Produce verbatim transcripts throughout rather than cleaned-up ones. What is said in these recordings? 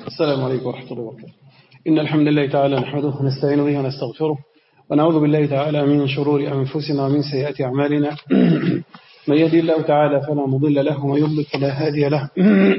السلام عليكم ورحمة الله وبركاته. إن الحمد لله تعالى نحمده ونستعين به ونستغفره ونعوذ بالله تعالى من شرور أنفسنا ومن سيئات أعمالنا. من يهدي الله تعالى فلا مضل له ومن يضلل فلا هادي له.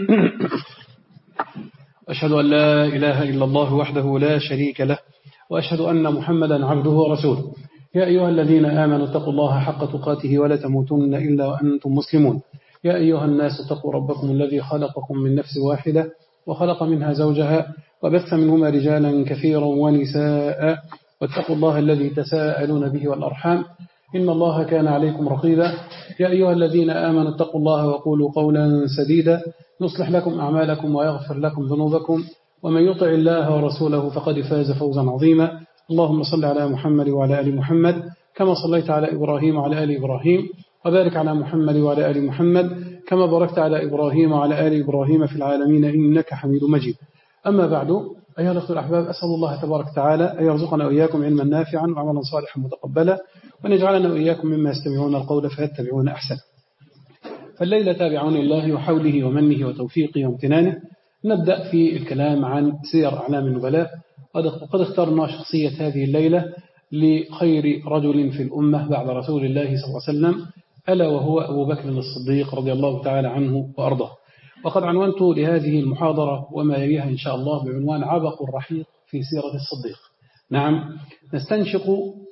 أشهد أن لا إله إلا الله وحده لا شريك له وأشهد أن محمدا عبده ورسوله. يا أيها الذين آمنوا اتقوا الله حق تقاته ولا تموتن إلا وأنتم مسلمون. يا أيها الناس اتقوا ربكم الذي خلقكم من نفس واحدة وخلق منها زوجها وبث منهما رجالا كثيرا ونساء واتقوا الله الذي تساءلون به والأرحام إن الله كان عليكم رقيبا. يا أيها الذين آمنوا اتقوا الله وقولوا قولا سديدا يصلح لكم أعمالكم ويغفر لكم ذنوبكم ومن يطع الله ورسوله فقد فاز فوزا عظيما. اللهم صل على محمد وعلى آل محمد كما صليت على إبراهيم وعلى آل إبراهيم وبارك على محمد وعلى آل محمد كما باركت على إبراهيم وعلى آل إبراهيم في العالمين إنك حميد مجيد. أما بعد، أيها الأخوة الأحباب، أسأل الله تبارك وتعالى أن يرزقنا وإياكم علما نافعا وعملا صالحا متقبلا وأن يجعلنا وإياكم مما يستمعون القول فيتبعون أحسن. فالليلة تابعون الله وحوله ومنه وتوفيقه وامتنانه نبدأ في الكلام عن سير أعلام النبلاء. وقد اخترنا شخصية هذه الليلة لخير رجل في الأمة بعد رسول الله صلى الله عليه وسلم، ألا وهو أبو بكر الصديق رضي الله تعالى عنه وأرضاه. وقد عنونت لهذه المحاضرة وما يليها إن شاء الله بعنوان عبق الرحيق في سيرة الصديق. نعم، نستنشق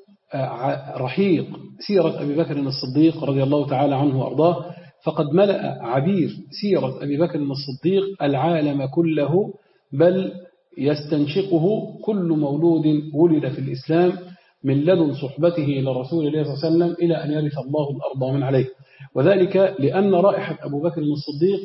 رحيق سيرة أبي بكر الصديق رضي الله تعالى عنه وأرضاه، فقد ملأ عبير سيرة أبي بكر الصديق العالم كله، بل يستنشقه كل مولود ولد في الإسلام من لدن صحبته إلى رسول الله صلى الله عليه وسلم إلى أن يرث الله الأرض من عليه. وذلك لأن رائحة أبو بكر الصديق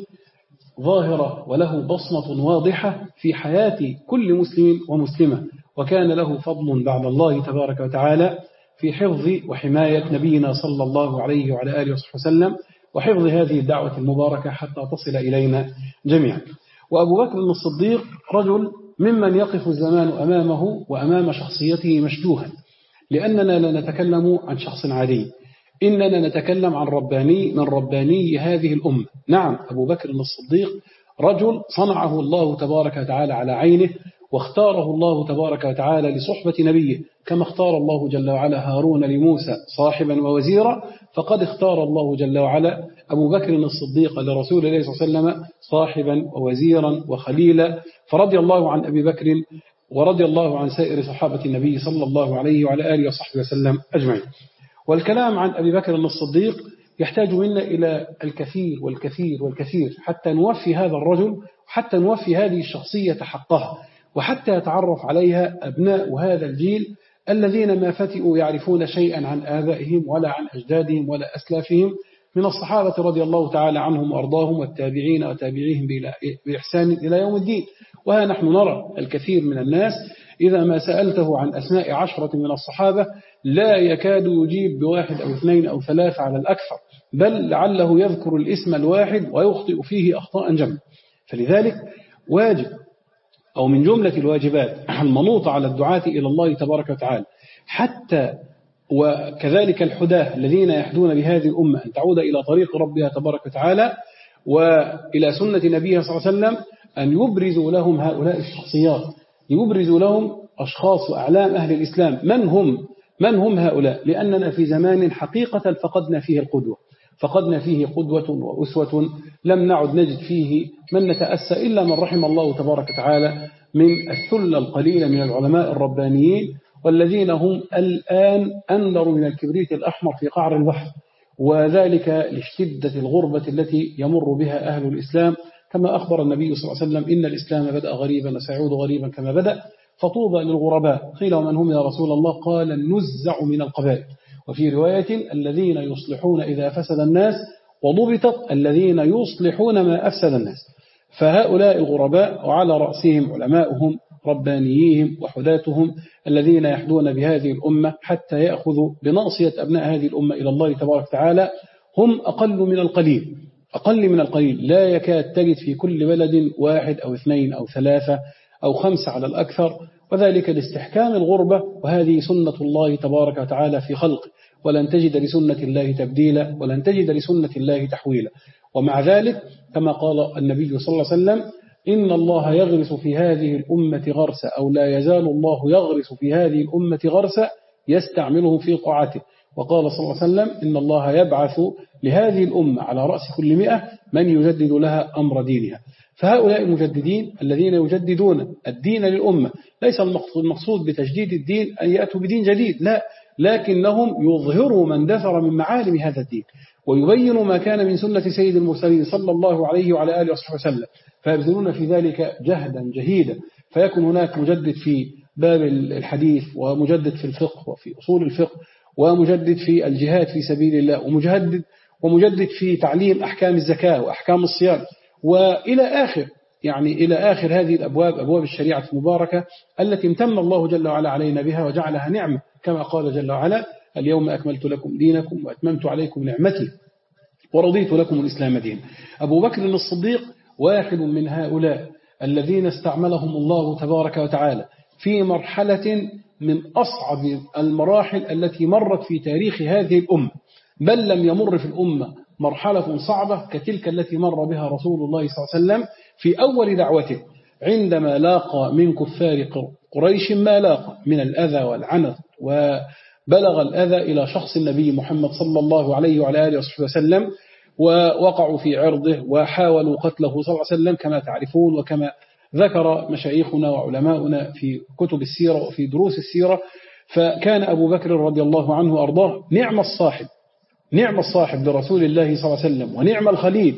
ظاهرة وله بصمة واضحة في حياة كل مسلم ومسلمة، وكان له فضل بعد الله تبارك وتعالى في حفظ وحماية نبينا صلى الله عليه وعلى آله وصحبه وسلم وحفظ هذه الدعوة المباركة حتى تصل إلينا جميعا. وأبو بكر الصديق رجل ممن يقف الزمان أمامه وأمام شخصيته مشدوها، لأننا لا نتكلم عن شخص عادي، إننا نتكلم عن رباني من رباني هذه الأمة. نعم، أبو بكر الصديق رجل صنعه الله تبارك وتعالى على عينه، واختاره الله تبارك وتعالى لصحبة نبيه كما اختار الله جل وعلا هارون لموسى صاحبا ووزيرا، فقد اختار الله جل وعلا أبو بكر الصديق لرسول الله صلى الله عليه وسلم صاحبا ووزيرا وخليلا. فرضي الله عن أبي بكر ورضي الله عن سائر صحابة النبي صلى الله عليه وعلى آله وصحبه وسلم أجمعين. والكلام عن أبي بكر الصديق يحتاج منا إلى الكثير والكثير والكثير حتى نوفي هذا الرجل، حتى نوفي هذه الشخصية حقها، وحتى يتعرف عليها أبناء هذا الجيل الذين ما فتئوا يعرفون شيئا عن آبائهم ولا عن أجدادهم ولا أسلافهم من الصحابة رضي الله تعالى عنهم وأرضاهم والتابعين وتابعيهم بإحسان إلى يوم الدين. وها نحن نرى الكثير من الناس إذا ما سألته عن أسماء عشرة من الصحابة لا يكاد يجيب بواحد أو اثنين أو ثلاثة على الأكثر، بل لعله يذكر الاسم الواحد ويخطئ فيه أخطاء جمع. فلذلك واجب أو من جملة الواجبات المنوطة على الدعاة إلى الله تبارك وتعالى حتى وكذلك الحداة الذين يحدون بهذه الأمة أن تعود إلى طريق ربها تبارك وتعالى وإلى سنة نبيها صلى الله عليه وسلم، أن يبرزوا لهم هؤلاء الشخصيات، يبرزوا لهم أشخاص وأعلام أهل الإسلام من هم من هم هؤلاء، لأننا في زمان حقيقة فقدنا فيه القدوة، فقدنا فيه قدوة وأسوة، لم نعد نجد فيه من نتأسى إلا من رحم الله تبارك وتعالى من الثلة القليلة من العلماء الربانيين، والذين هم الآن أنذر من الكبريت الأحمر في قعر البحر، وذلك لشدة الغربة التي يمر بها أهل الإسلام، كما أخبر النبي صلى الله عليه وسلم إن الإسلام بدأ غريبا وسيعود غريبا كما بدأ، فطوبى للغرباء. قيل ومن هم يا رسول الله؟ قال نزع من القبائل. وفي رواية الذين يصلحون إذا فسد الناس، وضبطت الذين يصلحون ما أفسد الناس. فهؤلاء الغرباء وعلى رأسهم علماؤهم ربانيهم وحداتهم الذين يحدون بهذه الأمة حتى يأخذوا بناصية أبناء هذه الأمة إلى الله تبارك وتعالى، هم أقل من القليل، أقل من القليل، لا يكاد تجد في كل بلد واحد أو اثنين أو ثلاثة أو خمسة على الأكثر، وذلك لاستحكام الغربة، وهذه سنة الله تبارك وتعالى في خلقه، ولن تجد لسنة الله تبديلا ولن تجد لسنة الله تحويلا. ومع ذلك كما قال النبي صلى الله عليه وسلم إن الله يغرس في هذه الأمة غرسا، أو لا يزال الله يغرس في هذه الأمة غرسا يستعمله في طاعته. وقال صلى الله عليه وسلم إن الله يبعث لهذه الأمة على رأس كل مئة من يجدد لها أمر دينها. فهؤلاء المجددين الذين يجددون الدين للأمة، ليس المقصود بتجديد الدين أن يأتوا بدين جديد، لا، لكنهم يظهروا من دثر من معالم هذا الدين، ويبينوا ما كان من سنة سيد المرسلين صلى الله عليه وعلى آله وصحبه وسلم، فيبذلون في ذلك جهدا جهيدا. فيكون هناك مجدد في باب الحديث، ومجدد في الفقه وفي أصول الفقه، ومجدد في الجهاد في سبيل الله، ومجدد ومجدد في تعليم أحكام الزكاة وأحكام الصيام، وإلى آخر يعني إلى آخر هذه الأبواب، أبواب الشريعة المباركة التي امتن الله جل وعلا علينا بها وجعلها نعمة، كما قال جل وعلا اليوم أكملت لكم دينكم وأتممت عليكم نعمتي ورضيت لكم الإسلام دين. أبو بكر الصديق واحد من هؤلاء الذين استعملهم الله تبارك وتعالى في مرحلة من أصعب المراحل التي مرت في تاريخ هذه الأمة، بل لم يمر في الأمة مرحلة صعبة كتلك التي مر بها رسول الله صلى الله عليه وسلم في أول دعوته، عندما لاقى من كفار قريش ما لاقى من الأذى والعنف، وبلغ الأذى إلى شخص النبي محمد صلى الله عليه وعلى آله وصحبه وسلم، ووقعوا في عرضه وحاولوا قتله صلى الله عليه وسلم كما تعرفون، وكما ذكر مشايخنا وعلماؤنا في كتب السيرة وفي دروس السيرة. فكان أبو بكر رضي الله عنه وأرضاه نعم الصاحب، نعم الصاحب لرسول الله صلى الله عليه وسلم، ونعم الخليل،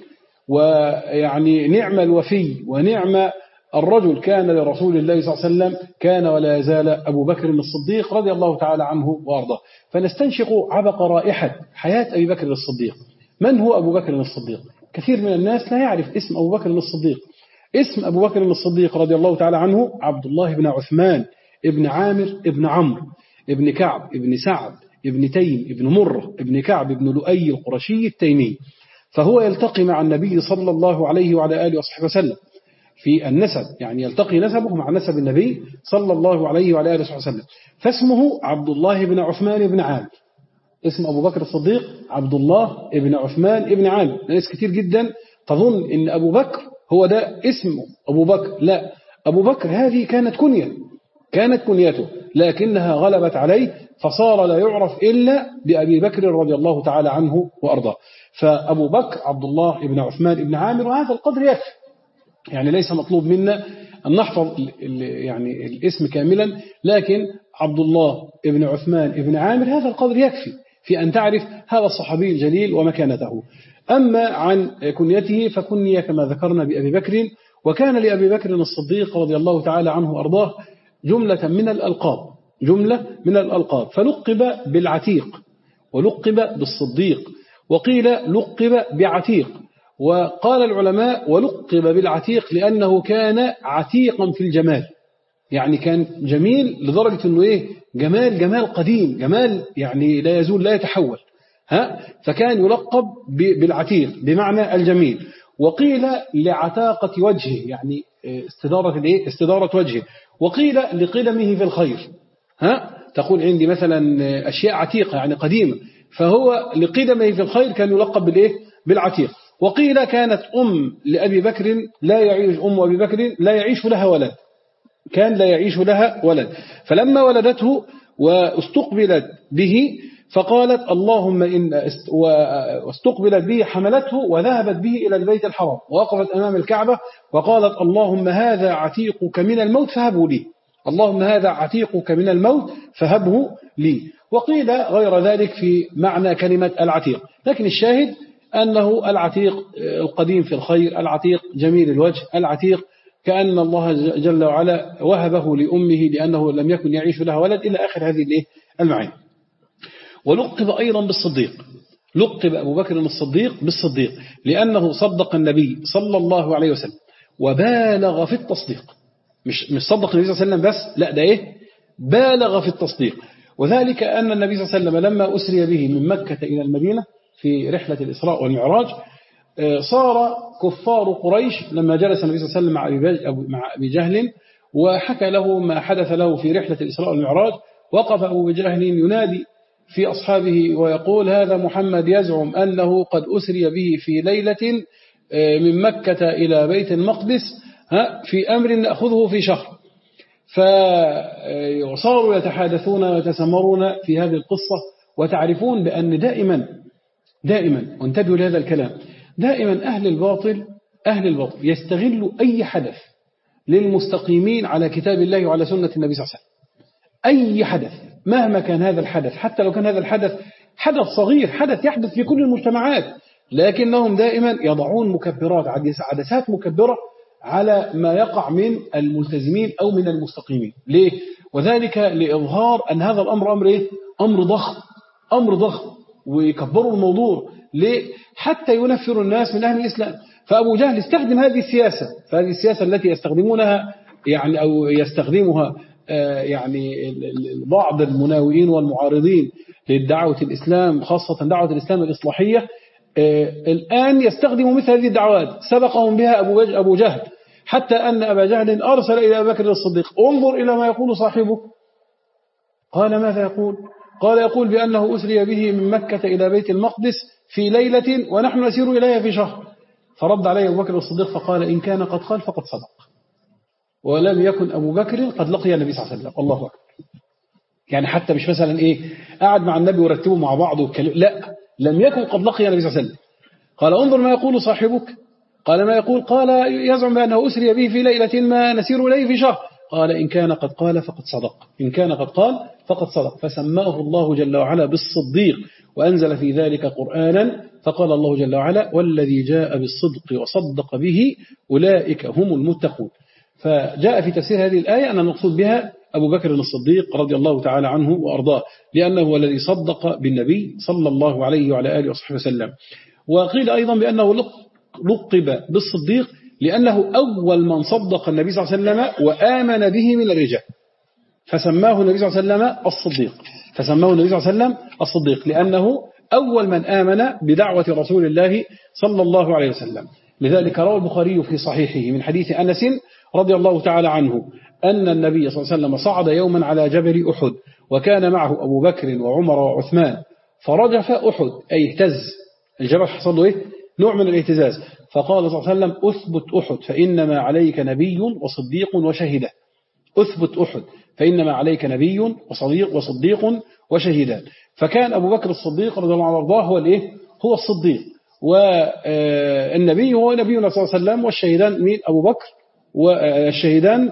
ويعني نعم الوفي، ونعم الرجل كان لرسول الله صلى الله عليه وسلم، كان ولا يزال أبو بكر الصديق رضي الله تعالى عنه وأرضاه. فنستنشق عبق رائحة حياة أبي بكر الصديق. من هو أبو بكر الصديق؟ كثير من الناس لا يعرف اسم أبو بكر الصديق. اسم أبو بكر الصديق رضي الله تعالى عنه عبد الله بن عثمان ابن عامر ابن عمرو ابن كعب ابن سعد ابن تيم ابن مرة ابن كعب ابن لؤي القرشي التيمي. فهو يلتقي مع النبي صلى الله عليه وعلى آله وصحبه وسلم في النسب، يعني يلتقي نسبه مع نسب النبي صلى الله عليه وعلى آله وصحبه وسلم. فاسمه عبد الله بن عثمان بن عامر. اسم أبو بكر الصديق عبد الله بن عثمان بن عامر. ناس كتير جدا تظن إن أبو بكر هو ده اسمه أبو بكر، لا، أبو بكر هذه كانت كنية، كانت كنيته، لكنها غلبت عليه فصار لا يعرف إلا بأبي بكر رضي الله تعالى عنه وأرضاه. فأبو بكر عبد الله بن عثمان بن عامر، وهذا القدر يكفي، يعني ليس مطلوب منا أن نحفظ يعني الاسم كاملا، لكن عبد الله بن عثمان بن عامر هذا القدر يكفي في أن تعرف هذا الصحابي الجليل ومكانته. أما عن كنيته فكنية كما ذكرنا بأبي بكر، وكان لأبي بكر الصديق رضي الله تعالى عنه وأرضاه جملة من الألقاب، جملة من الألقاب، فلقب بالعتيق، ولقب بالصديق، وقيل لقب بعتيق. وقال العلماء ولقب بالعتيق لأنه كان عتيقا في الجمال، يعني كان جميل لدرجة أنه إيه، جمال جمال قديم، جمال يعني لا يزول لا يتحول، ها، فكان يلقب بالعتيق بمعنى الجميل. وقيل لعتاقة وجهه، يعني استدارة الايه، استدارة وجهه. وقيل لقدمه في الخير، ها، تقول عندي مثلا أشياء عتيقة يعني قديمة، فهو لقدمه في الخير كان يلقب بالايه، بالعتيق. وقيل كانت أم لأبي بكر لا يعيش أم أبي بكر لا يعيش لها ولد، كان لا يعيش لها ولد، فلما ولدته واستقبلت به فقالت اللهم إن واستقبلت به حملته وذهبت به إلى البيت الحرام، ووقفت أمام الكعبة وقالت اللهم هذا عتيقك من الموت فهبه لي، اللهم هذا عتيقك من الموت فهبه لي. وقيل غير ذلك في معنى كلمة العتيق، لكن الشاهد أنه العتيق القديم في الخير، العتيق جميل الوجه، العتيق كأن الله جل وعلا وهبه لأمه لأنه لم يكن يعيش لها ولد، إلى آخر هذه المعاني. ولقب أيضا بالصديق، لقب أبو بكر الصديق بالصديق لأنه صدق النبي صلى الله عليه وسلم وبالغ في التصديق، مش مش صدق النبي صلى الله عليه وسلم بس، لا، ده إيه، بالغ في التصديق. وذلك أن النبي صلى الله عليه وسلم لما أسري به من مكة إلى المدينة في رحلة الإسراء والمعراج، صار كفار قريش لما جلس النبي صلى الله عليه وسلم مع أبي جهل وحكى له ما حدث له في رحلة الإسراء والمعراج، وقف أبو جهل ينادي في أصحابه ويقول هذا محمد يزعم أنه قد أسري به في ليلة من مكة إلى بيت المقدس ها في أمر نأخذه في شهر. فصاروا يتحادثون ويتسمرون في هذه القصة. وتعرفون بأن دائما دائما وانتبهوا لهذا الكلام، دائما أهل الباطل أهل الباطل يستغلوا أي حدث للمستقيمين على كتاب الله وعلى سنة النبي صلى الله عليه وسلم. أي حدث مهما كان هذا الحدث، حتى لو كان هذا الحدث حدث صغير، حدث يحدث في كل المجتمعات، لكنهم دائما يضعون مكبرات، عدسات مكبرة على ما يقع من الملتزمين أو من المستقيمين. ليه؟ وذلك لإظهار أن هذا الأمر أمر إيه؟ أمر ضخم، أمر ضخم، ويكبروا الموضوع. ليه؟ حتى ينفروا الناس من أهل الإسلام. فأبو جهل استخدم هذه السياسة، فهذه السياسة التي يستخدمونها يعني أو يستخدمها يعني بعض المناوئين والمعارضين للدعوة الإسلام، خاصة دعوة الإسلام الإصلاحية، الآن يستخدموا مثل هذه الدعوات سبقهم بها أبو جهل، حتى أن أبا جهل أرسل إلى أبي بكر الصديق: انظر إلى ما يقول صاحبه. قال: ماذا يقول؟ قال: يقول بأنه أسري به من مكة إلى بيت المقدس في ليلة ونحن نسير إليها في شهر. فرد عليه أبو بكر الصديق فقال: إن كان قد قال فقد صدق. ولم يكن أبو بكر قد لقي النبي صلى الله عليه وسلم. الله أكبر. يعني حتى مش مثلا إيه قاعد مع النبي ورتبوا مع بعض والكلام، لا، لم يكن قد لقي النبي صلى الله عليه وسلم. قال: انظر ما يقول صاحبك. قال: ما يقول؟ قال: يزعم بأنه أسري به في ليلة ما نسير إليه في شهر. قال: إن كان قد قال فقد صدق، إن كان قد قال فقد صدق. فسماه الله جل وعلا بالصديق، وأنزل في ذلك قرآنا، فقال الله جل وعلا: والذي جاء بالصدق وصدق به أولئك هم المتقون. فجاء في تفسير هذه الآية أن المقصود بها أبو بكر الصديق رضي الله تعالى عنه وأرضاه، لأنه هو الذي صدق بالنبي صلى الله عليه وعلى آله وصحبه وسلم. وقيل أيضا بأنه لقب بالصديق لأنه أول من صدق النبي صلى الله عليه وسلم وآمن به من الرجال، فسماه النبي صلى الله عليه وسلم الصديق، فسماه النبي صلى الله عليه وسلم الصديق لأنه أول من آمن بدعوة رسول الله صلى الله عليه وسلم. لذلك روى البخاري في صحيحه من حديث أنس رضي الله تعالى عنه أن النبي صلى الله عليه وسلم صعد يوما على جبل أحد، وكان معه أبو بكر وعمر وعثمان، فرجف أحد أي اهتز الجبل، حصل له إيه؟ نوع من الاهتزاز. فقال صلى الله عليه وسلم: أثبت أحد فإنما عليك نبي وصديق وشهيدان. أثبت أحد فإنما عليك نبي وصديق وصديق وشهيدان. فكان أبو بكر الصديق رضي الله عنه وارضاه هو الإيه؟ هو الصديق، والنبي هو نبينا صلى الله عليه وسلم، والشهيدان مين؟ أبو بكر، والشهيدان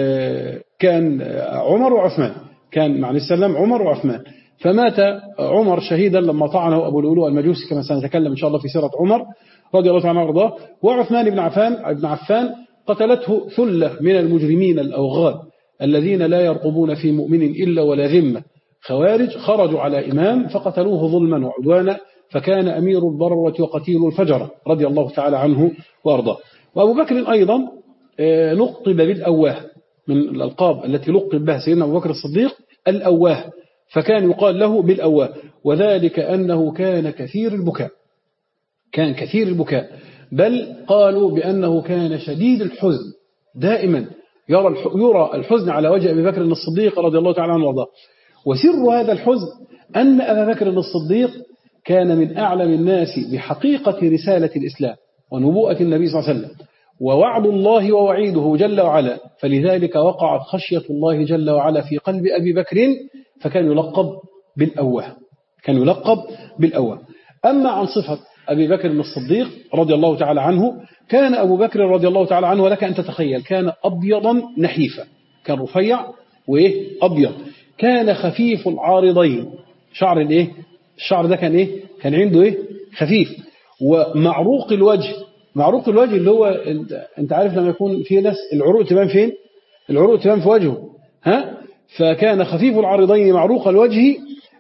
كان عمر وعثمان، كان مع السلام عمر وعثمان. فمات عمر شهيدا لما طعنه أبو لؤلؤ المجوسي، كما سنتكلم إن شاء الله في سيرة عمر رضي الله عنه وارضاه. وعثمان بن عفان ابن عفان قتلته ثلة من المجرمين الأوغاد الذين لا يرقبون في مؤمن إلا ولا ذمة، خوارج خرجوا على إمام فقتلوه ظلما وعدوانا، فكان أمير الضرة وقتيل الفجرة رضي الله تعالى عنه وارضاه. وأبو بكر أيضا لقب بالأواه، من الألقاب التي لقب بها سيدنا أبو بكر الصديق الأواه، فكان يقال له بالأواه، وذلك أنه كان كثير البكاء، كان كثير البكاء، بل قالوا بأنه كان شديد الحزن، دائما يرى يرى الحزن على وجه أبي بكر الصديق رضي الله تعالى عنه وارضاه. وسر هذا الحزن أن أبا بكر الصديق كان من أعلم الناس بحقيقة رسالة الإسلام ونبوءة النبي صلى الله عليه وسلم ووعد الله ووعيده جل وعلا، فلذلك وقعت خشية الله جل وعلا في قلب أبي بكر، فكان يلقب بالأواه، كان يلقب بالأواه. أما عن صفة أبي بكر الصديق رضي الله تعالى عنه، كان أبو بكر رضي الله تعالى عنه، ولك أن تتخيل، كان أبيضا نحيفا، كان رفيع وإيه أبيض، كان خفيف العارضين، شعر الإيه الشعر ده كان إيه كان عنده إيه خفيف، ومعروق الوجه، معروق الوجه اللي هو أنت عارف لما يكون في ناس العروق تبان فين؟ العروق تبان في وجهه، ها؟ فكان خفيف العارضين معروق الوجه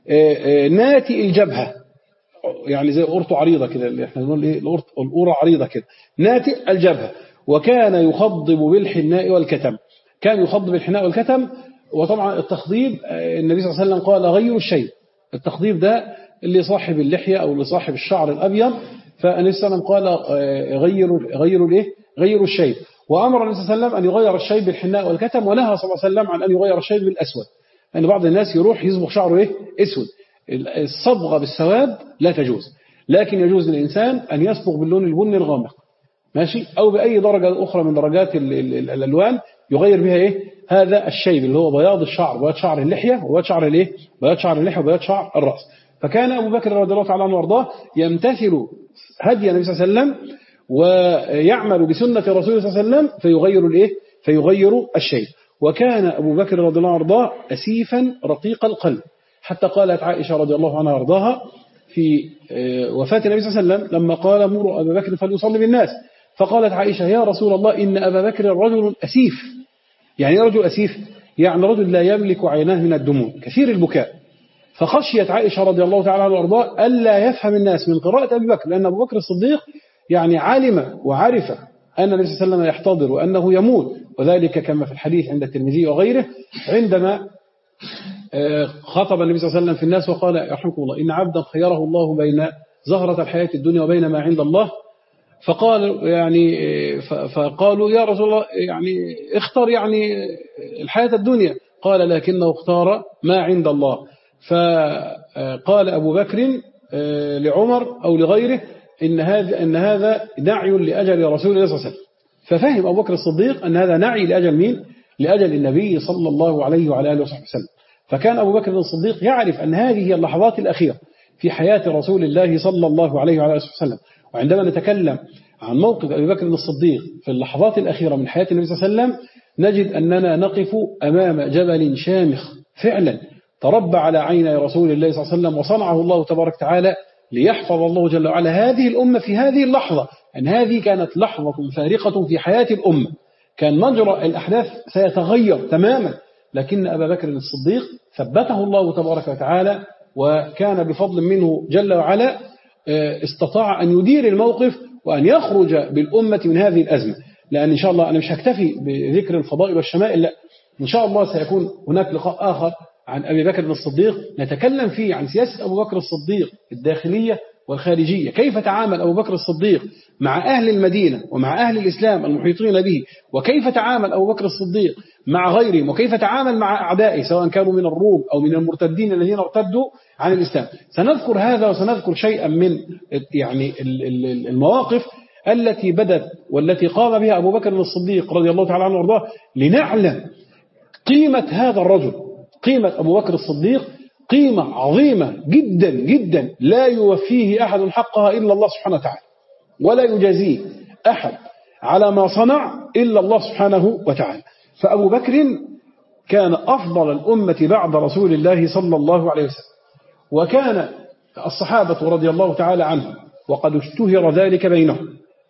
ناتئ الجبهة، يعني زي قرطه عريضة كده، اللي احنا بنقول ايه القرة عريضة كده، ناتئ الجبهة. وكان يخضب بالحناء والكتم، كان يخضب بالحناء والكتم. وطبعا التخضيب النبي صلى الله عليه وسلم قال غير الشيء، التخضيب ده اللي صاحب اللحية أو اللي صاحب الشعر الأبيض، فالنبي صلى الله عليه وسلم قال غير غير الايه غير الشيب. وأمر النبي صلى الله عليه وسلم أن يغير الشيب بالحناء والكتم، ونهى صلى الله عليه وسلم عن أن يغير الشيب بالأسود، لأن يعني بعض الناس يروح يصبغ شعره ايه اسود. الصبغة بالسواد لا تجوز، لكن يجوز للإنسان أن يصبغ باللون البني الغامق، ماشي، أو بأي درجة أخرى من درجات ال ال ال الألوان يغير بها إيه هذا الشيب اللي هو بياض الشعر، بياض شعر اللحية وبياض شعر الإيه بياض شعر اللحية وبياض شعر الرأس. فكان أبو بكر رضي الله تعالى عنه وارضاه يمتثل هدي النبي صلى الله عليه وسلم ويعمل بسنة رسوله صلى الله عليه وسلم فيغير الإيه فيغير الشيء. وكان أبو بكر رضي الله عنه وارضاه أسيفا رقيق القلب، حتى قالت عائشة رضي الله عنها وارضاها في وفاة النبي صلى الله عليه وسلم لما قال مروا أبا بكر فليصلي بالناس، فقالت عائشة يا رسول الله إن أبا بكر رجل أسيف. يعني رجل أسيف يعني رجل لا يملك عيناه من الدموع كثير البكاء. فخشيت عائشة رضي الله تعالى عنها وارضاها ألا يفهم الناس من قراءة أبي بكر، لأن أبو بكر الصديق يعني علم وعرف أن النبي صلى الله عليه وسلم يحتضر وأنه يموت، وذلك كما في الحديث عند الترمذي وغيره عندما خاطب النبي صلى الله عليه وسلم في الناس وقال رحمكم الله إن عبدا خيره الله بين زهرة الحياة الدنيا وبين ما عند الله، فقال يعني فقالوا يا رسول الله يعني اختار يعني الحياة الدنيا، قال لكنه اختار ما عند الله. فقال أبو بكر لعمر أو لغيره إن هذا إن هذا نعي لأجل رسول الله صلى الله عليه وسلم. ففهم أبو بكر الصديق أن هذا نعي لأجل مين؟ لأجل النبي صلى الله عليه وعلى آله وصحبه وسلم. فكان أبو بكر الصديق يعرف أن هذه هي اللحظات الأخيرة في حياة رسول الله صلى الله عليه وعلى آله وسلم. وعندما نتكلم عن موقف أبي بكر الصديق في اللحظات الأخيرة من حياة النبي صلى الله عليه وسلم نجد أننا نقف أمام جبل شامخ فعلا تربى على عيني رسول الله صلى الله عليه وسلم، وصنعه الله تبارك وتعالى ليحفظ الله جل وعلا هذه الأمة في هذه اللحظة. أن هذه كانت لحظة فارقة في حياة الأمة، كان مجرى الأحداث سيتغير تماما، لكن أبا بكر الصديق ثبته الله تبارك وتعالى، وكان بفضل منه جل وعلا استطاع أن يدير الموقف وأن يخرج بالأمة من هذه الأزمة. لأن إن شاء الله أنا مش هكتفي بذكر الفضائل والشمائل، لا، إن شاء الله سيكون هناك لقاء آخر عن أبي بكر الصديق نتكلم فيه عن سياسة أبو بكر الصديق الداخلية والخارجية، كيف تعامل أبو بكر الصديق مع أهل المدينة ومع أهل الإسلام المحيطين به، وكيف تعامل أبو بكر الصديق مع غيرهم، وكيف تعامل مع أعدائه سواء كانوا من الروم أو من المرتدين الذين ارتدوا عن الإسلام. سنذكر هذا وسنذكر شيئا من يعني المواقف التي بدت والتي قام بها أبو بكر الصديق رضي الله تعالى عنه وارضاه لنعلم قيمة هذا الرجل. قيمة أبو بكر الصديق قيمة عظيمة جدا جدا لا يوفيه أحد حقها إلا الله سبحانه وتعالى، ولا يجازيه أحد على ما صنع إلا الله سبحانه وتعالى. فأبو بكر كان أفضل الأمة بعد رسول الله صلى الله عليه وسلم، وكان الصحابة رضي الله تعالى عنهم وقد اشتهر ذلك بينهم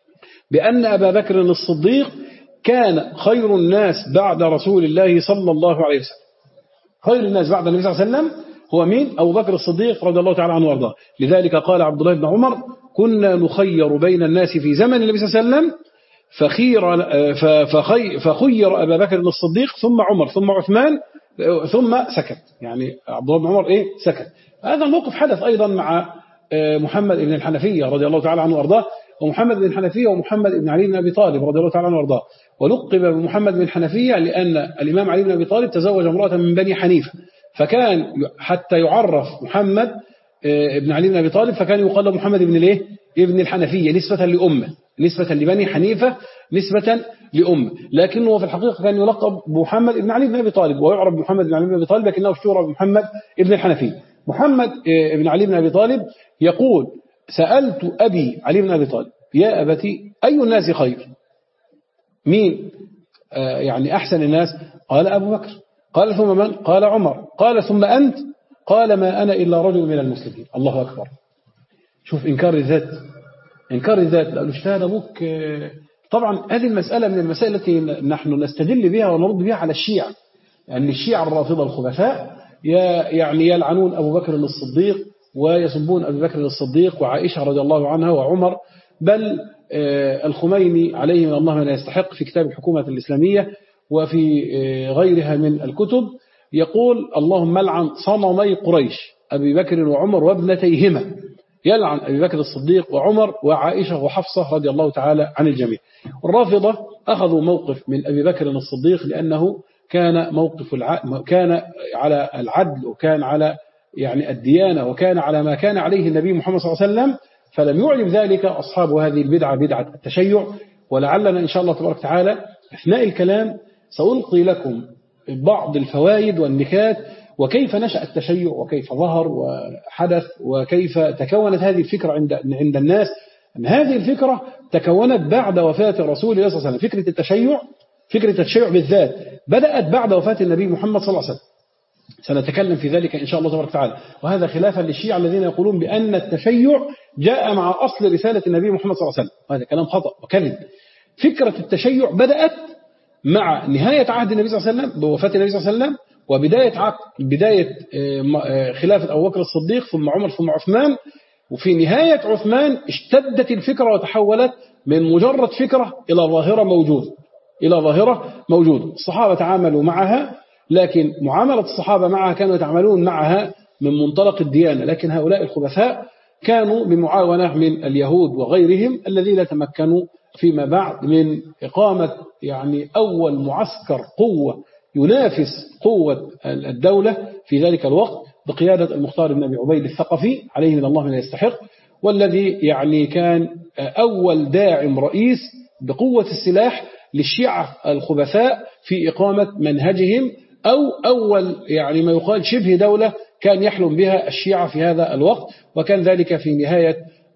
بأن أبا بكر الصديق كان خير الناس بعد رسول الله صلى الله عليه وسلم. خير الناس بعد النبي صلى الله عليه وسلم هو مين؟ أبو بكر الصديق رضي الله تعالى عنه وارضاه. لذلك قال عبد الله بن عمر كنا نخير بين الناس في زمن النبي صلى الله عليه وسلم فخير, فخي فخير أبا بكر الصديق ثم عمر ثم عثمان ثم سكت. يعني عبد الله بن عمر إيه سكت. هذا الموقف حدث أيضا مع محمد بن الحنفية رضي الله تعالى عنه وارضاه، ومحمد بن الحنفية ومحمد بن علي بن أبي طالب رضي الله تعالى عنه وارضاه. ولقب بمحمد بن الحنفية لأن الإمام علي بن أبي طالب تزوج امرأة من بني حنيفة، فكان حتى يعرف محمد بن علي بن أبي طالب فكان يقال محمد بن الايه ابن الحنفية نسبة لأمه، نسبة لبني حنيفة، نسبة لأمه. لكنه في الحقيقة كان يلقب بمحمد بن علي بن أبي طالب ويعرف بمحمد بن علي بن أبي طالب، لكنه اشتهر بمحمد بن الحنفية. محمد بن علي بن أبي طالب يقول سألت أبي علي بن أبي طالب يا أبتي أي الناس خير؟ مين آه يعني أحسن الناس؟ قال أبو بكر. قال ثم من؟ قال عمر. قال ثم أنت؟ قال ما أنا إلا رجل من المسلمين. الله أكبر. شوف إنكار الذات، إنكار الذات. لأنه اجتهد أبوك. طبعا هذه المسألة من المسائل التي نحن نستدل بها ونرد بها على الشيعة، لأن يعني الشيعة الرافضة الخبثاء يعني يلعنون أبو بكر الصديق ويسبون أبو بكر الصديق وعائشة رضي الله عنها وعمر، بل الخميني عليه من الله ما يستحق في كتاب الحكومة الإسلامية وفي غيرها من الكتب يقول اللهم لعن صنمي قريش أبي بكر وعمر وابنتيهما. يلعن أبي بكر الصديق وعمر وعائشة وحفصة رضي الله تعالى عن الجميع. الرافضة أخذوا موقف من أبي بكر الصديق لأنه كان موقف الع... كان على العدل وكان على يعني الديانة وكان على ما كان عليه النبي محمد صلى الله عليه وسلم، فلم يعجب ذلك أصحاب هذه البدعة بدعة التشيع، ولعلنا إن شاء الله تبارك وتعالى أثناء الكلام سألقي لكم بعض الفوائد والنكات وكيف نشأ التشيع وكيف ظهر وحدث وكيف تكونت هذه الفكرة عند عند الناس. أن هذه الفكرة تكونت بعد وفاة رسول الله صلى الله عليه وسلم. فكرة التشيع فكرة التشيع بالذات بدأت بعد وفاة النبي محمد صلى الله عليه وسلم. سنتكلم في ذلك إن شاء الله تبارك وتعالى، وهذا خلافا للشيعة الذين يقولون بأن التشيع جاء مع أصل رسالة النبي محمد صلى الله عليه وسلم، وهذا كلام خطأ وكذب. فكرة التشيع بدأت مع نهاية عهد النبي صلى الله عليه وسلم بوفاة النبي صلى الله عليه وسلم، وبداية عقد بداية خلافة أبو بكر الصديق ثم عمر ثم عثمان. وفي نهاية عثمان اشتدت الفكرة وتحولت من مجرد فكرة إلى ظاهرة موجودة إلى ظاهرة موجودة. الصحابة تعاملوا معها، لكن معاملة الصحابة معها كانوا يتعاملون معها من منطلق الديانة، لكن هؤلاء الخبثاء كانوا بمعاونة من اليهود وغيرهم الذين تمكنوا فيما بعد من إقامة يعني أول معسكر قوة ينافس قوة الدولة في ذلك الوقت بقيادة المختار بن أبي عبيد الثقفي عليه من الله من يستحق، والذي يعني كان أول داعم رئيس بقوة السلاح للشيعة الخبثاء في إقامة منهجهم، أو أول يعني ما يقال شبه دولة كان يحلم بها الشيعة في هذا الوقت. وكان ذلك في نهاية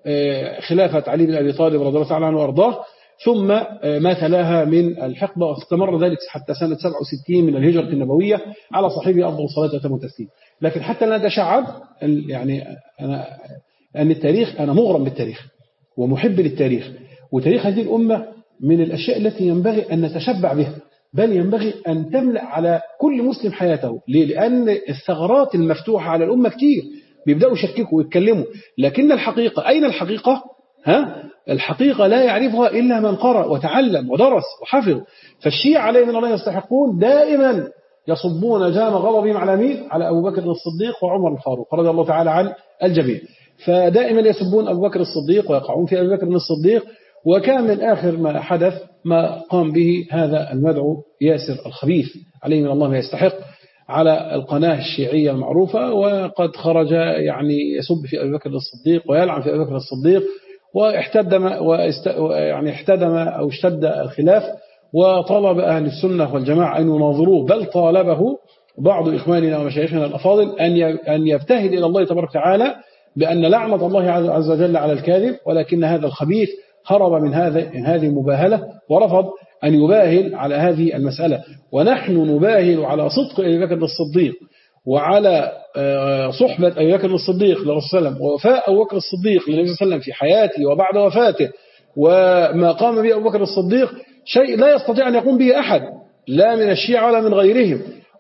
خلافة علي بن أبي طالب رضي الله تعالى عنه وأرضاه، ثم ما تلاها من الحقبة، واستمر ذلك حتى سنة سبعة وستين من الهجرة النبوية على صاحبه أفضل الصلاة والتسليم. لكن حتى لا نتشعب، يعني أنا أن التاريخ أنا مغرم بالتاريخ ومحب للتاريخ، وتاريخ هذه الأمة من الأشياء التي ينبغي أن نتشبع بها، بل ينبغي أن تملأ على كل مسلم حياته. ليه؟ لأن الثغرات المفتوحة على الأمة كتير، بيبدأوا يشككوا ويتكلموا، لكن الحقيقة أين الحقيقة؟ ها؟ الحقيقة لا يعرفها إلا من قرأ وتعلم ودرس وحفظ. فالشيعة عليه من الله يستحقون دائما يصبون جام غضبهم على مين؟ على أبو بكر الصديق وعمر الفاروق رضي الله تعالى عن الجميع. فدائما يسبون أبو بكر الصديق ويقعون في أبو بكر الصديق. وكان من آخر ما حدث ما قام به هذا المدعو ياسر الخبيث عليه من الله ما يستحق على القناة الشيعية المعروفة، وقد خرج يعني يسب في أبي بكر الصديق ويلعن في أبي بكر الصديق، واحتدم واست يعني احتدم أو اشتد الخلاف، وطلب أهل السنة والجماعة أن يناظروه، بل طالبه بعض إخواننا ومشايخنا الأفاضل أن أن يبتهل إلى الله تبارك وتعالى بأن لعنة الله عز وجل على الكاذب، ولكن هذا الخبيث هرب من هذا هذه المباهلة ورفض أن يباهل على هذه المسألة. ونحن نباهل على صدق أبي بكر الصديق وعلى صحبة أبي بكر الصديق للرسول صلى الله عليه وسلم، ووفاء أبو بكر الصديق للنبي صلى الله عليه وسلم في حياته وبعد وفاته، وما قام به أبو بكر الصديق شيء لا يستطيع أن يقوم به أحد لا من الشيعة ولا من غيرهم،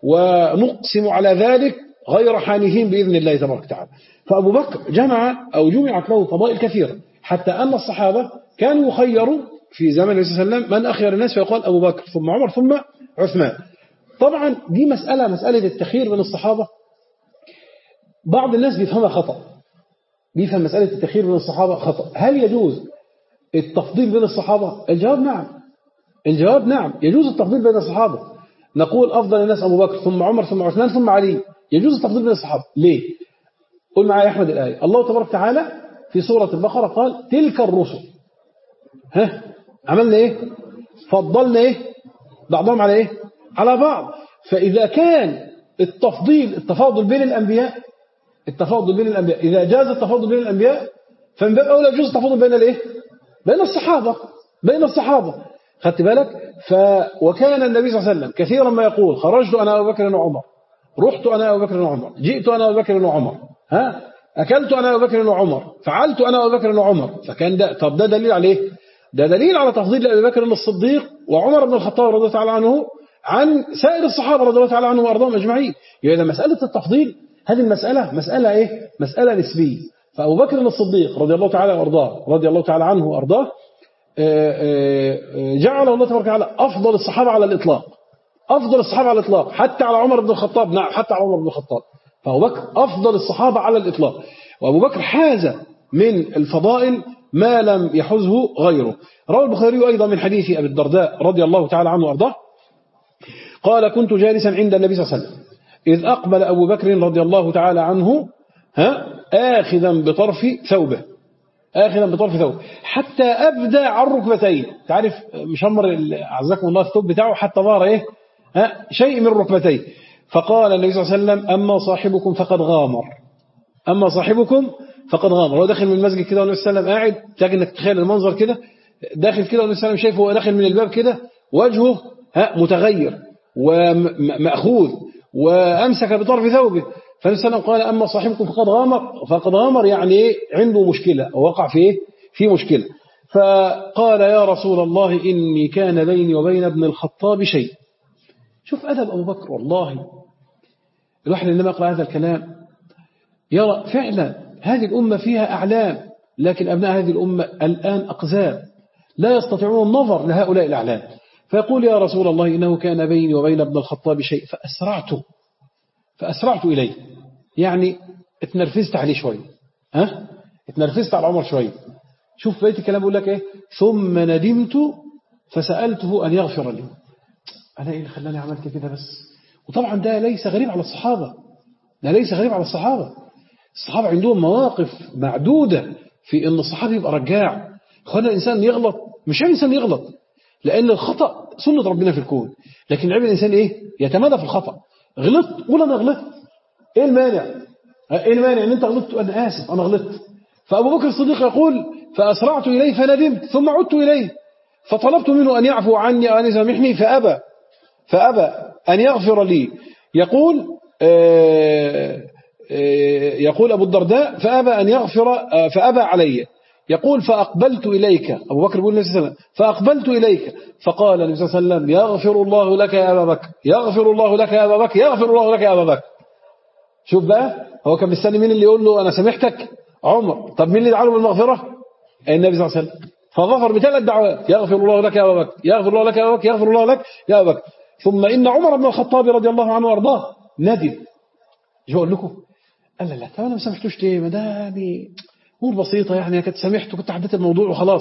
ونقسم على ذلك غير حانثين بإذن الله تبارك وتعالى. فأبو بكر جمع أو جمعت له فضائل كثيرة، حتى أن الصحابة كانوا يخيروا في زمن النبي صلى الله عليه وسلم من أخير الناس، فيقال أبو بكر ثم عمر ثم عثمان. طبعا دي مسألة مسألة التخيير من الصحابة بعض الناس بيفهمها خطأ، بيفهم مسألة التخيير من الصحابة خطأ. هل يجوز التفضيل بين الصحابة؟ الجواب نعم، الجواب نعم، يجوز التفضيل بين الصحابة. نقول أفضل الناس أبو بكر ثم عمر ثم عثمان ثم علي، يجوز التفضيل بين الصحابة. ليه؟ قل معايا أحمد الآية. الله تبارك وتعالى في سورة البقرة قال تلك الرسل، ها عملنا إيه؟ فضلنا إيه؟ بعضهم على إيه؟ على بعض. فإذا كان التفضيل التفاضل بين الأنبياء التفاضل بين الأنبياء إذا جاز التفاضل بين الأنبياء، فمن باب أولى يجوز التفاضل بين الإيه؟ بين الصحابة بين الصحابة خدت بالك؟ ف وكان النبي صلى الله عليه وسلم كثيرا ما يقول خرجت أنا أبو بكر وعمر، رحت أنا أبو بكر وعمر، جئت أنا أبو بكر وعمر، ها أكلت أنا أبو بكر وعمر، فعلت أنا أبو بكر وعمر. فكان ده طب ده دليل عليه؟ ده دليل على تفضيل أبي بكر الصديق وعمر بن الخطاب رضي الله تعالى عنه عن سائر الصحابة رضي الله تعالى عنهم وأرضاهم أجمعين. يعني مسألة التفضيل هذه المسألة مسألة إيه؟ مسألة نسبية. فأبو بكر الصديق رضي الله تعالى وأرضاه رضي الله تعالى عنه وأرضاه جعل الله تبارك وتعالى أفضل الصحابة على الإطلاق، أفضل الصحابة على الإطلاق، حتى على عمر بن الخطاب. نعم حتى على عمر بن الخطاب. فأبو بكر أفضل الصحابة على الإطلاق، وأبو بكر حاز من الفضائل ما لم يحزه غيره. روى البخاري أيضا من حديث أبي الدرداء رضي الله تعالى عنه وأرضاه قال كنت جالسا عند النبي صلى الله عليه وسلم إذ أقبل أبو بكر رضي الله تعالى عنه ها آخذا بطرف ثوبه، آخذا بطرف ثوب حتى أبدى عن ركبتين. تعرف مشمر عزكم الله الثوب بتاعه حتى ظهر إيه ها شيء من ركبتيه. فقال النبي صلى الله عليه وسلم أما صاحبكم فقد غامر، أما صاحبكم فقد غامر. هو داخل من المسجد كده والنبي صلى الله عليه وسلم قاعد، تلاقي انك تخيل المنظر كده، داخل كده والنبي صلى الله عليه وسلم شايفه هو داخل من الباب كده، وجهه ها متغير ومأخوذ وأمسك بطرف ثوبه. فالنبي صلى الله عليه وسلم قال أما صاحبكم فقد غامر. فقد غامر يعني عنده مشكلة، وقع في إيه؟ في مشكلة. فقال يا رسول الله إني كان بيني وبين ابن الخطاب شيء. شوف أدب أبو بكر. والله الواحد عندما يقرأ هذا الكلام يرى فعلا هذه الأمة فيها أعلام، لكن أبناء هذه الأمة الآن أقزام لا يستطيعون النظر لهؤلاء الأعلام. فيقول يا رسول الله إنه كان بيني وبين ابن الخطاب شيء فأسرعت فأسرعت إليه. يعني اتنرفزت عليه شوي، ها اتنرفزت على عمر شوي. شوف بيت الكلام بيقول لك إيه، ثم ندمت فسألته أن يغفر لي. أنا إيه اللي خلاني عملت كده بس؟ وطبعا ده ليس غريب على الصحابة، ده ليس غريب على الصحابة. الصحابة عندهم مواقف معدودة في أن الصحابي يبقى رجاع. خلنا الإنسان يغلط، مش عيب الإنسان يغلط لأن الخطأ سنة ربنا في الكون، لكن عيب الإنسان إيه؟ يتمادى في الخطأ. غلط قول أنا غلطت، إيه المانع؟ إيه المانع أن أنت غلطت؟ أنا آسف أنا غلطت. فأبو بكر الصديق يقول فأسرعت إليه فندمت ثم عدت إليه فطلبت منه أن يعفو عني وأن يسامحني فأبى فأبى أن يغفر لي. يقول آه يقول أبو الدرداء فأبى أن يغفر فأبى علي. يقول فأقبلت إليك، أبو بكر يقول النبي صلى الله عليه وسلم فأقبلت إليك فقال النبي صلى الله عليه وسلم يغفر الله لك يا أبا بكر، يغفر الله لك يا أبا بكر، يغفر الله لك يا أبا بكر. شوف بقى هو كان مستني مين اللي يقول له أنا سامحتك؟ عمر. طب مين اللي دعا له بالمغفرة؟ النبي صلى الله عليه وسلم. فغفر بثلاث دعوات، يغفر الله لك يا أبا بكر، يغفر الله لك يا أبا بكر، يغفر الله لك يا أبا بكر. ثم إن عمر بن الخطاب رضي الله عنه وأرضاه ندم. جو أقول لكم قال لا لا طب أنا ما سامحتوش ليه؟ ما دامي أمور بسيطة يعني، كنت سامحته كنت عديت الموضوع وخلاص.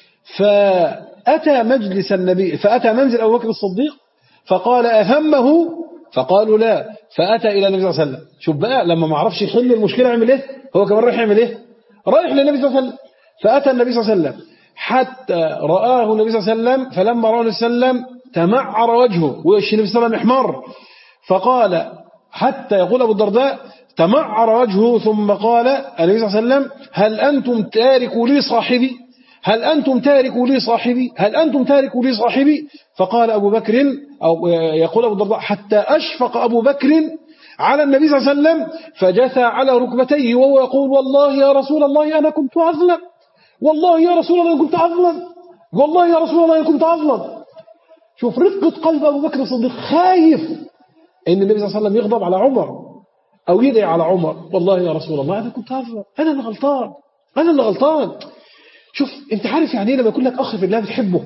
فأتى مجلس النبي فأتى منزل أبو بكر الصديق فقال أهمه؟ فقالوا لا. فأتى إلى النبي صلى الله عليه وسلم. شوف بقى لما ما عرفش يحل المشكلة يعمل إيه؟ هو كمان رايح يعمل إيه؟ رايح للنبي صلى الله عليه وسلم. فأتى النبي صلى الله عليه وسلم حتى رآه النبي صلى الله عليه وسلم، فلما رآه النبي صلى الله عليه وسلم تمعر وجهه ووش النبي صلى الله عليه وسلم احمر. فقال حتى يقول أبو الدرداء تمعر وجهه ثم قال النبي صلى الله عليه وسلم هل أنتم تاركوا لي صاحبي؟ هل أنتم تاركوا لي صاحبي؟ هل أنتم تاركوا لي صاحبي؟ فقال أبو بكر أو يقول أبو الدرداء حتى أشفق أبو بكر على النبي صلى الله عليه وسلم فجثى على ركبتيه وهو يقول والله يا رسول الله أنا كنت أظلم، والله يا رسول الله أنا كنت أظلم، والله يا رسول الله أنا كنت أظلم. شوف رقة قلب أبو بكر الصديق، خايف إن النبي صلى الله عليه وسلم يغضب على عمر أو يدعي على عمر والله يا رسول الله أنا كنت أظلم، أنا اللي غلطان، أنا اللي غلطان. شوف أنت عارف يعني إيه لما يكون لك أخ في الله بتحبه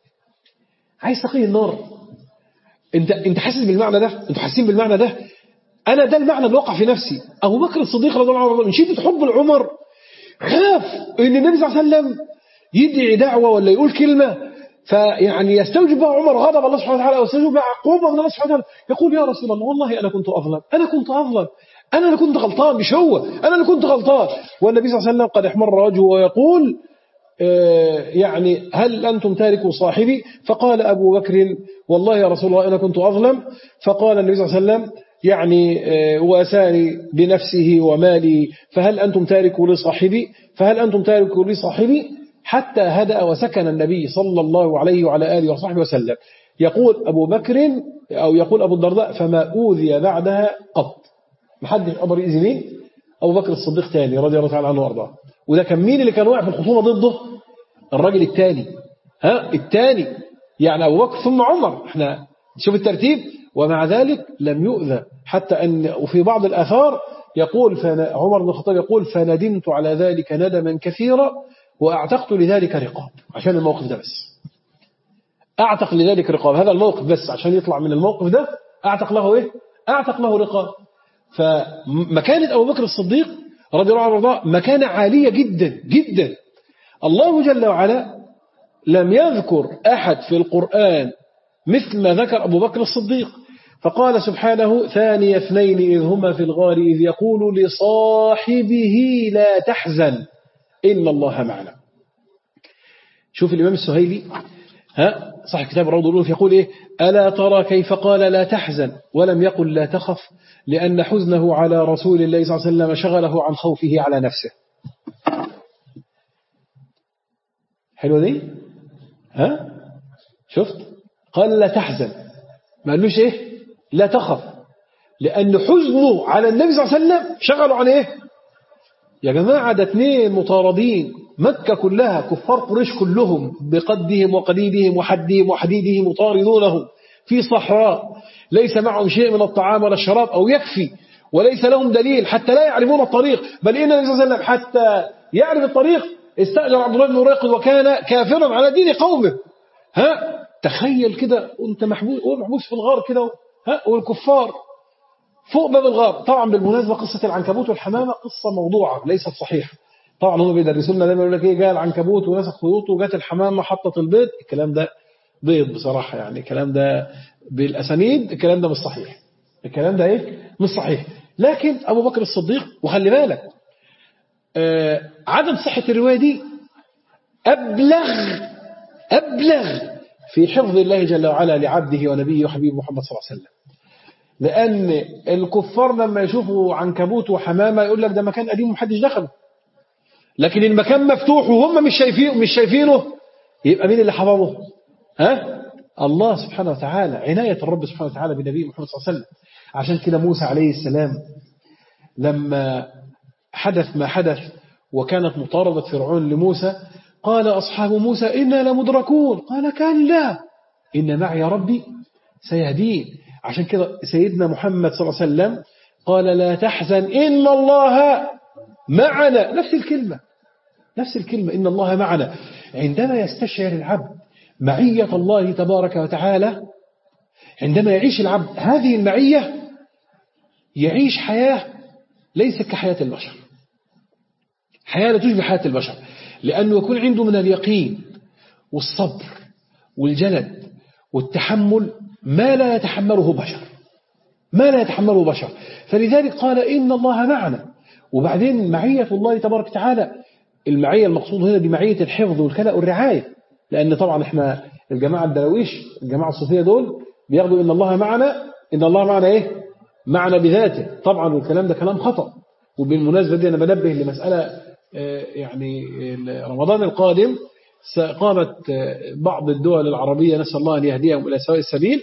عايز تقيه النار؟ أنت أنت حاسس بالمعنى ده؟ أنتوا حاسين بالمعنى ده؟ أنا ده المعنى اللي وقع في نفسي. أبو بكر الصديق رضي الله عنه من شدة حب العمر خاف إن النبي صلى الله عليه وسلم يدعي دعوة ولا يقول كلمة فيعني يستوجب بها عمر غضب الله سبحانه وتعالى أو يستوجب بها عقوبة من الله سبحانه وتعالى. يقول يا رسول الله والله أنا كنت أظلم، أنا كنت أظلم، أنا اللي كنت غلطان مش هو، أنا اللي كنت غلطان. والنبي صلى الله عليه وسلم قد احمر وجهه ويقول آه يعني هل أنتم تاركوا صاحبي؟ فقال أبو بكر والله يا رسول الله أنا كنت أظلم. فقال النبي صلى الله عليه وسلم يعني آه وأساني بنفسه ومالي فهل أنتم تاركوا لي صاحبي؟ فهل أنتم تاركوا لي صاحبي؟ حتى هدأ وسكن النبي صلى الله عليه وعلى آله وصحبه وسلم. يقول أبو بكر أو يقول أبو الدرداء فما أوذي بعدها قط. محدش قدر يأذي مين؟ أبو بكر الصديق تاني رضي الله تعالى عنه وارضاه. وده كان مين اللي كان واقع في الخصومة ضده؟ الراجل التاني، ها التاني يعني أبو بكر ثم عمر. احنا شوف الترتيب. ومع ذلك لم يؤذى حتى أن وفي بعض الآثار يقول عمر بن الخطاب يقول فندمت على ذلك ندما كثيرا وأعتقت لذلك رقاب. عشان الموقف ده بس أعتق لذلك رقاب، هذا الموقف بس عشان يطلع من الموقف ده أعتق له إيه؟ أعتق له رقاب. فمكانة أبو بكر الصديق رضي الله عنه وارضاه مكانة عالية جدا جدا. الله جل وعلا لم يذكر أحد في القرآن مثل ما ذكر أبو بكر الصديق. فقال سبحانه ثاني اثنين إذ هما في الغار إذ يقول لصاحبه لا تحزن إن الله معنا. شوف الإمام السهيلي ها صاحب كتاب الروض الأنوف يقول إيه: ألا ترى كيف قال لا تحزن ولم يقل لا تخف، لأن حزنه على رسول الله صلى الله عليه وسلم شغله عن خوفه على نفسه. حلو دي ها شفت قال لا تحزن ما قالوش إيه لا تخف، لأن حزنه على النبي صلى الله عليه وسلم شغله عن إيه. يا جماعة ده اثنين مطاردين، مكة كلها كفار قريش كلهم بقدهم وقديدهم وحدهم وحديدهم مطاردونهم في صحراء ليس معهم شيء من الطعام ولا الشراب أو يكفي، وليس لهم دليل حتى لا يعرفون الطريق، بل إن النبي صلى الله عليه وسلم حتى يعرف الطريق استأجر عبد الله بن مريقد وكان كافرا على دين قومه. ها تخيل كده وانت محبوس محبوس في الغار كده ها والكفار فوق باب الغار. طبعا بالمناسبة قصة العنكبوت والحمامة قصة موضوعة ليست صحيحة. طبعا هم بيدرسوا لنا دايما يقول لك ايه جاء العنكبوت ونسخ خيوطه وجات الحمامة حطت البيض. الكلام ده بيض بصراحة، يعني الكلام ده بالأسانيد الكلام ده مش صحيح، الكلام ده ايه مش صحيح. لكن أبو بكر الصديق وخلي بالك آه عدم صحة الرواية دي أبلغ أبلغ في حفظ الله جل وعلا لعبده ونبيه وحبيبه محمد صلى الله عليه وسلم. لأن الكفار لما يشوفوا عنكبوت وحمامة يقول لك ده مكان قديم ومحدش دخله، لكن المكان مفتوح وهم مش شايفينه مش شايفينه يبقى مين اللي حفظه؟ ها الله سبحانه وتعالى، عناية الرب سبحانه وتعالى بنبيه محمد صلى الله عليه وسلم. عشان كده موسى عليه السلام لما حدث ما حدث وكانت مطاردة فرعون لموسى قال أصحاب موسى إنا لمدركون، قال كلا إن معي ربي سيهدين. عشان كده سيدنا محمد صلى الله عليه وسلم قال لا تحزن إن الله معنا، نفس الكلمة نفس الكلمة إن الله معنا. عندما يستشعر العبد معية الله تبارك وتعالى، عندما يعيش العبد هذه المعية يعيش حياة ليست كحياة البشر، حياة لا تشبه حياة البشر، لأنه يكون عنده من اليقين والصبر والجلد والتحمل ما لا يتحمله بشر ما لا يتحمله بشر. فلذلك قال إن الله معنا. وبعدين معية الله تبارك وتعالى، المعية المقصود هنا بمعية الحفظ والكلاء والرعاية، لأن طبعا احنا الجماعة الدرويش الجماعة الصوفية دول بياخدوا إن الله معنا، إن الله معنا إيه معنا بذاته طبعا، والكلام ده كلام خطأ. وبالمناسبة دي أنا بنبه لمسألة يعني رمضان القادم قامت بعض الدول العربية نسأل الله أن يهديهم إلى سواء السبيل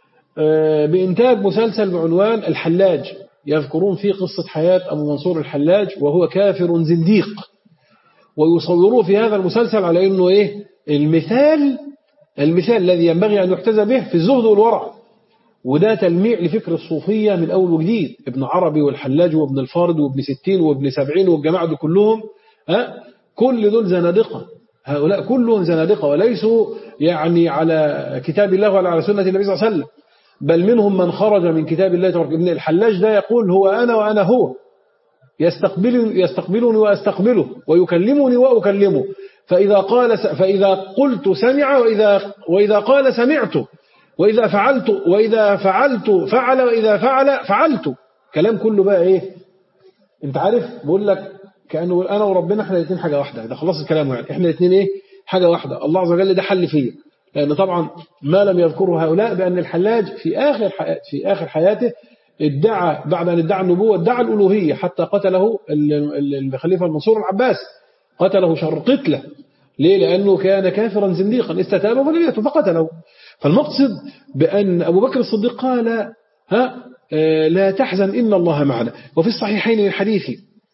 بإنتاج مسلسل بعنوان الحلاج، يذكرون فيه قصة حياة أبو منصور الحلاج وهو كافر زنديق، ويصوروه في هذا المسلسل على أنه إيه المثال المثال الذي ينبغي أن يحتذى به في الزهد والورع. وده تلميع لفكر الصوفية من أول وجديد، ابن عربي والحلاج وابن الفارد وابن ستين وابن سبعين والجماعة دول كلهم ها كل دول زنادقة، هؤلاء كلهم زنادقة وليسوا يعني على كتاب الله ولا على سنة النبي صلى الله عليه وسلم، بل منهم من خرج من كتاب الله تبارك. ابن الحلاج ده يقول هو أنا وأنا هو، يستقبلني يستقبلني وأستقبله ويكلمني وأكلمه، فإذا قال فإذا قلت سمع وإذا وإذا قال سمعت وإذا فعلت وإذا فعلت فعل وإذا فعل فعلت. كلام كله بقى إيه أنت عارف بقول لك كأنه أنا وربنا إحنا الاثنين حاجة واحدة، ده خلاص الكلام يعني إحنا الاثنين إيه حاجة واحدة. الله عز وجل ده حل فيه، لأن طبعا ما لم يذكره هؤلاء بأن الحلاج في آخر في آخر حياته ادعى بعد أن ادعى النبوة ادعى الألوهية، حتى قتله الخليفة المنصور العباس، قتله شر قتله. ليه؟ لأنه كان كافرا زنديقا استتاب ولم يتب فقتله. فالمقصد بأن أبو بكر الصديق قال ها لا تحزن إن الله معنا. وفي الصحيحين من حديث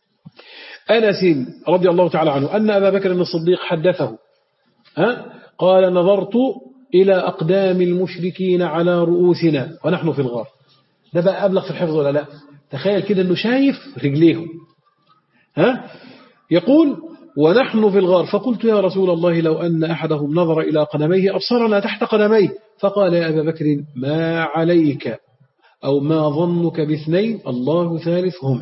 أنس رضي الله تعالى عنه أن أبا بكر الصديق حدثه ها قال نظرت إلى أقدام المشركين على رؤوسنا ونحن في الغار. ده بقى أبلغ في الحفظ ولا لا؟ تخيل كده أنه شايف رجليهم ها يقول ونحن في الغار، فقلت يا رسول الله لو أن أحدهم نظر إلى قدميه أبصرنا تحت قدميه. فقال يا أبا بكر ما عليك أو ما ظنك باثنين الله ثالثهما،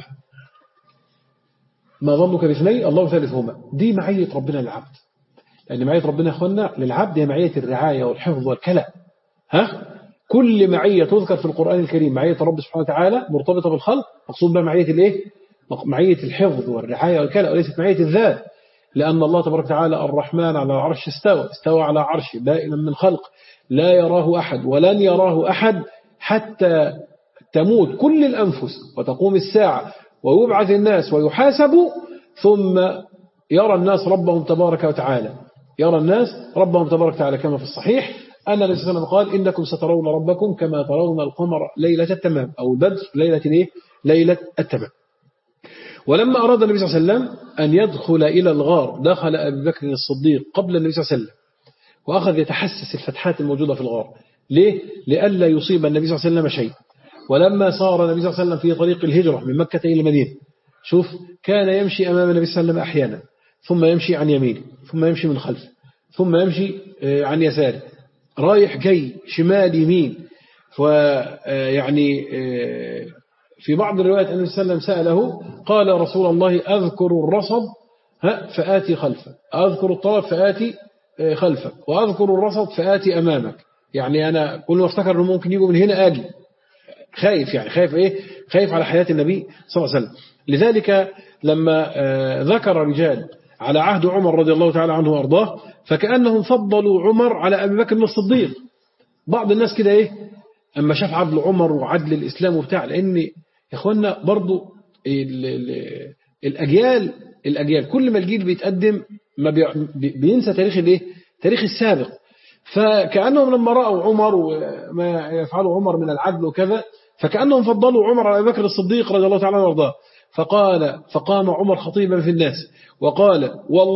ما ظنك باثنين الله ثالثهما. دي معية ربنا للعبد، لأن معية ربنا أخوانا للعبد هي معية الرعاية والحفظ والكلاء. ها كل معية تذكر في القرآن الكريم معية رب سبحانه وتعالى مرتبطة بالخلق، مقصود بها معية الايه معية الحفظ والرعاية والكلاء وليست معية الذات. لأن الله تبارك وتعالى الرحمن على العرش استوى استوى على عرشه بائنا من خلق لا يراه أحد ولن يراه أحد حتى تموت كل الأنفس وتقوم الساعة ويبعث الناس ويحاسبوا ثم يرى الناس ربهم تبارك وتعالى يرى الناس ربهم تبارك وتعالى كما في الصحيح أن النبي صلى الله عليه وسلم قال إنكم سترون ربكم كما ترون القمر ليلة التمام أو البدر ليلة إيه؟ ليلة التمام. ولما أراد النبي صلى الله عليه وسلم أن يدخل إلى الغار دخل أبي بكر الصديق قبل النبي صلى الله عليه وسلم وأخذ يتحسس الفتحات الموجودة في الغار. ليه؟ لئلا يصيب النبي صلى الله عليه وسلم شيء. ولما صار النبي صلى الله عليه وسلم في طريق الهجرة من مكة إلى المدينة شوف كان يمشي أمام النبي صلى الله عليه وسلم أحيانا ثم يمشي عن يمينه ثم يمشي من خلفه ثم يمشي عن يساره رايح جاي شمال يمين. ويعني في بعض الروايات النبي صلى الله عليه وسلم سأله قال رسول الله أذكر الرصد فآتي خلفك أذكر الطلب فآتي خلفك وأذكر الرصد فآتي أمامك. يعني أنا كل ما افتكر أنه ممكن يجوا من هنا آجي خايف يعني خايف إيه خايف على حياة النبي صلى الله عليه وسلم. لذلك لما ذكر رجال على عهد عمر رضي الله تعالى عنه وأرضاه فكأنهم فضلوا عمر على أبي بكر الصديق. بعض الناس كده إيه أما شاف عدل عمر وعدل الإسلام وبتاع لأن يا إخوانا برضو الأجيال الأجيال كل ما الجيل بيتقدم ما بينسى تاريخ الإيه تاريخ السابق. فكأنهم لما رأوا عمر وما يفعله عمر من العدل وكذا فكأنهم فضلوا عمر على أبي بكر الصديق رضي الله تعالى عنه وارضاه. فقال فقام عمر خطيبا في الناس وقال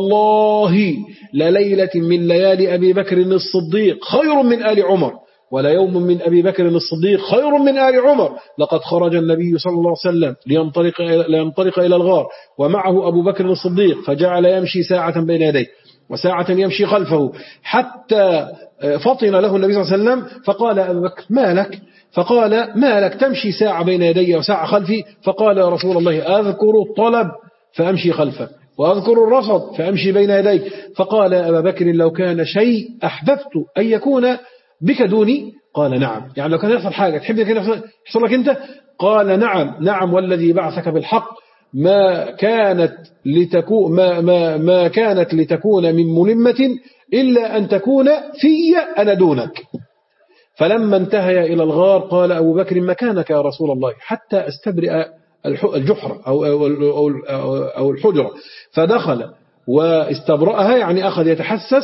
والله لليلة من ليالي أبي بكر الصديق خير من آل عمر ولا يوم من أبي بكر الصديق خير من آل عمر. لقد خرج النبي صلى الله عليه وسلم لينطلق, لينطلق إلى الغار ومعه أبو بكر الصديق فجعل يمشي ساعة بين يديه وساعة يمشي خلفه حتى فطن له النبي صلى الله عليه وسلم فقال أبو بكر ما لك فقال ما لك تمشي ساعة بين يدي وساعة خلفي فقال يا رسول الله أذكر الطلب فأمشي خلفه وأذكر الرصد فأمشي بين يديك. فقال أبا بكر لو كان شيء أحببت أن يكون بك دوني قال نعم. يعني لو كان يحصل حاجة تحب أن يحصل لك أنت قال نعم نعم والذي بعثك بالحق ما كانت لتكون ما, ما, ما كانت لتكون من ملمة إلا أن تكون في أنا دونك. فلما انتهى إلى الغار قال أبو بكر مكانك يا رسول الله حتى استبرئ الجحر أو, أو, أو, أو الحجرة. فدخل واستبرأها يعني أخذ يتحسس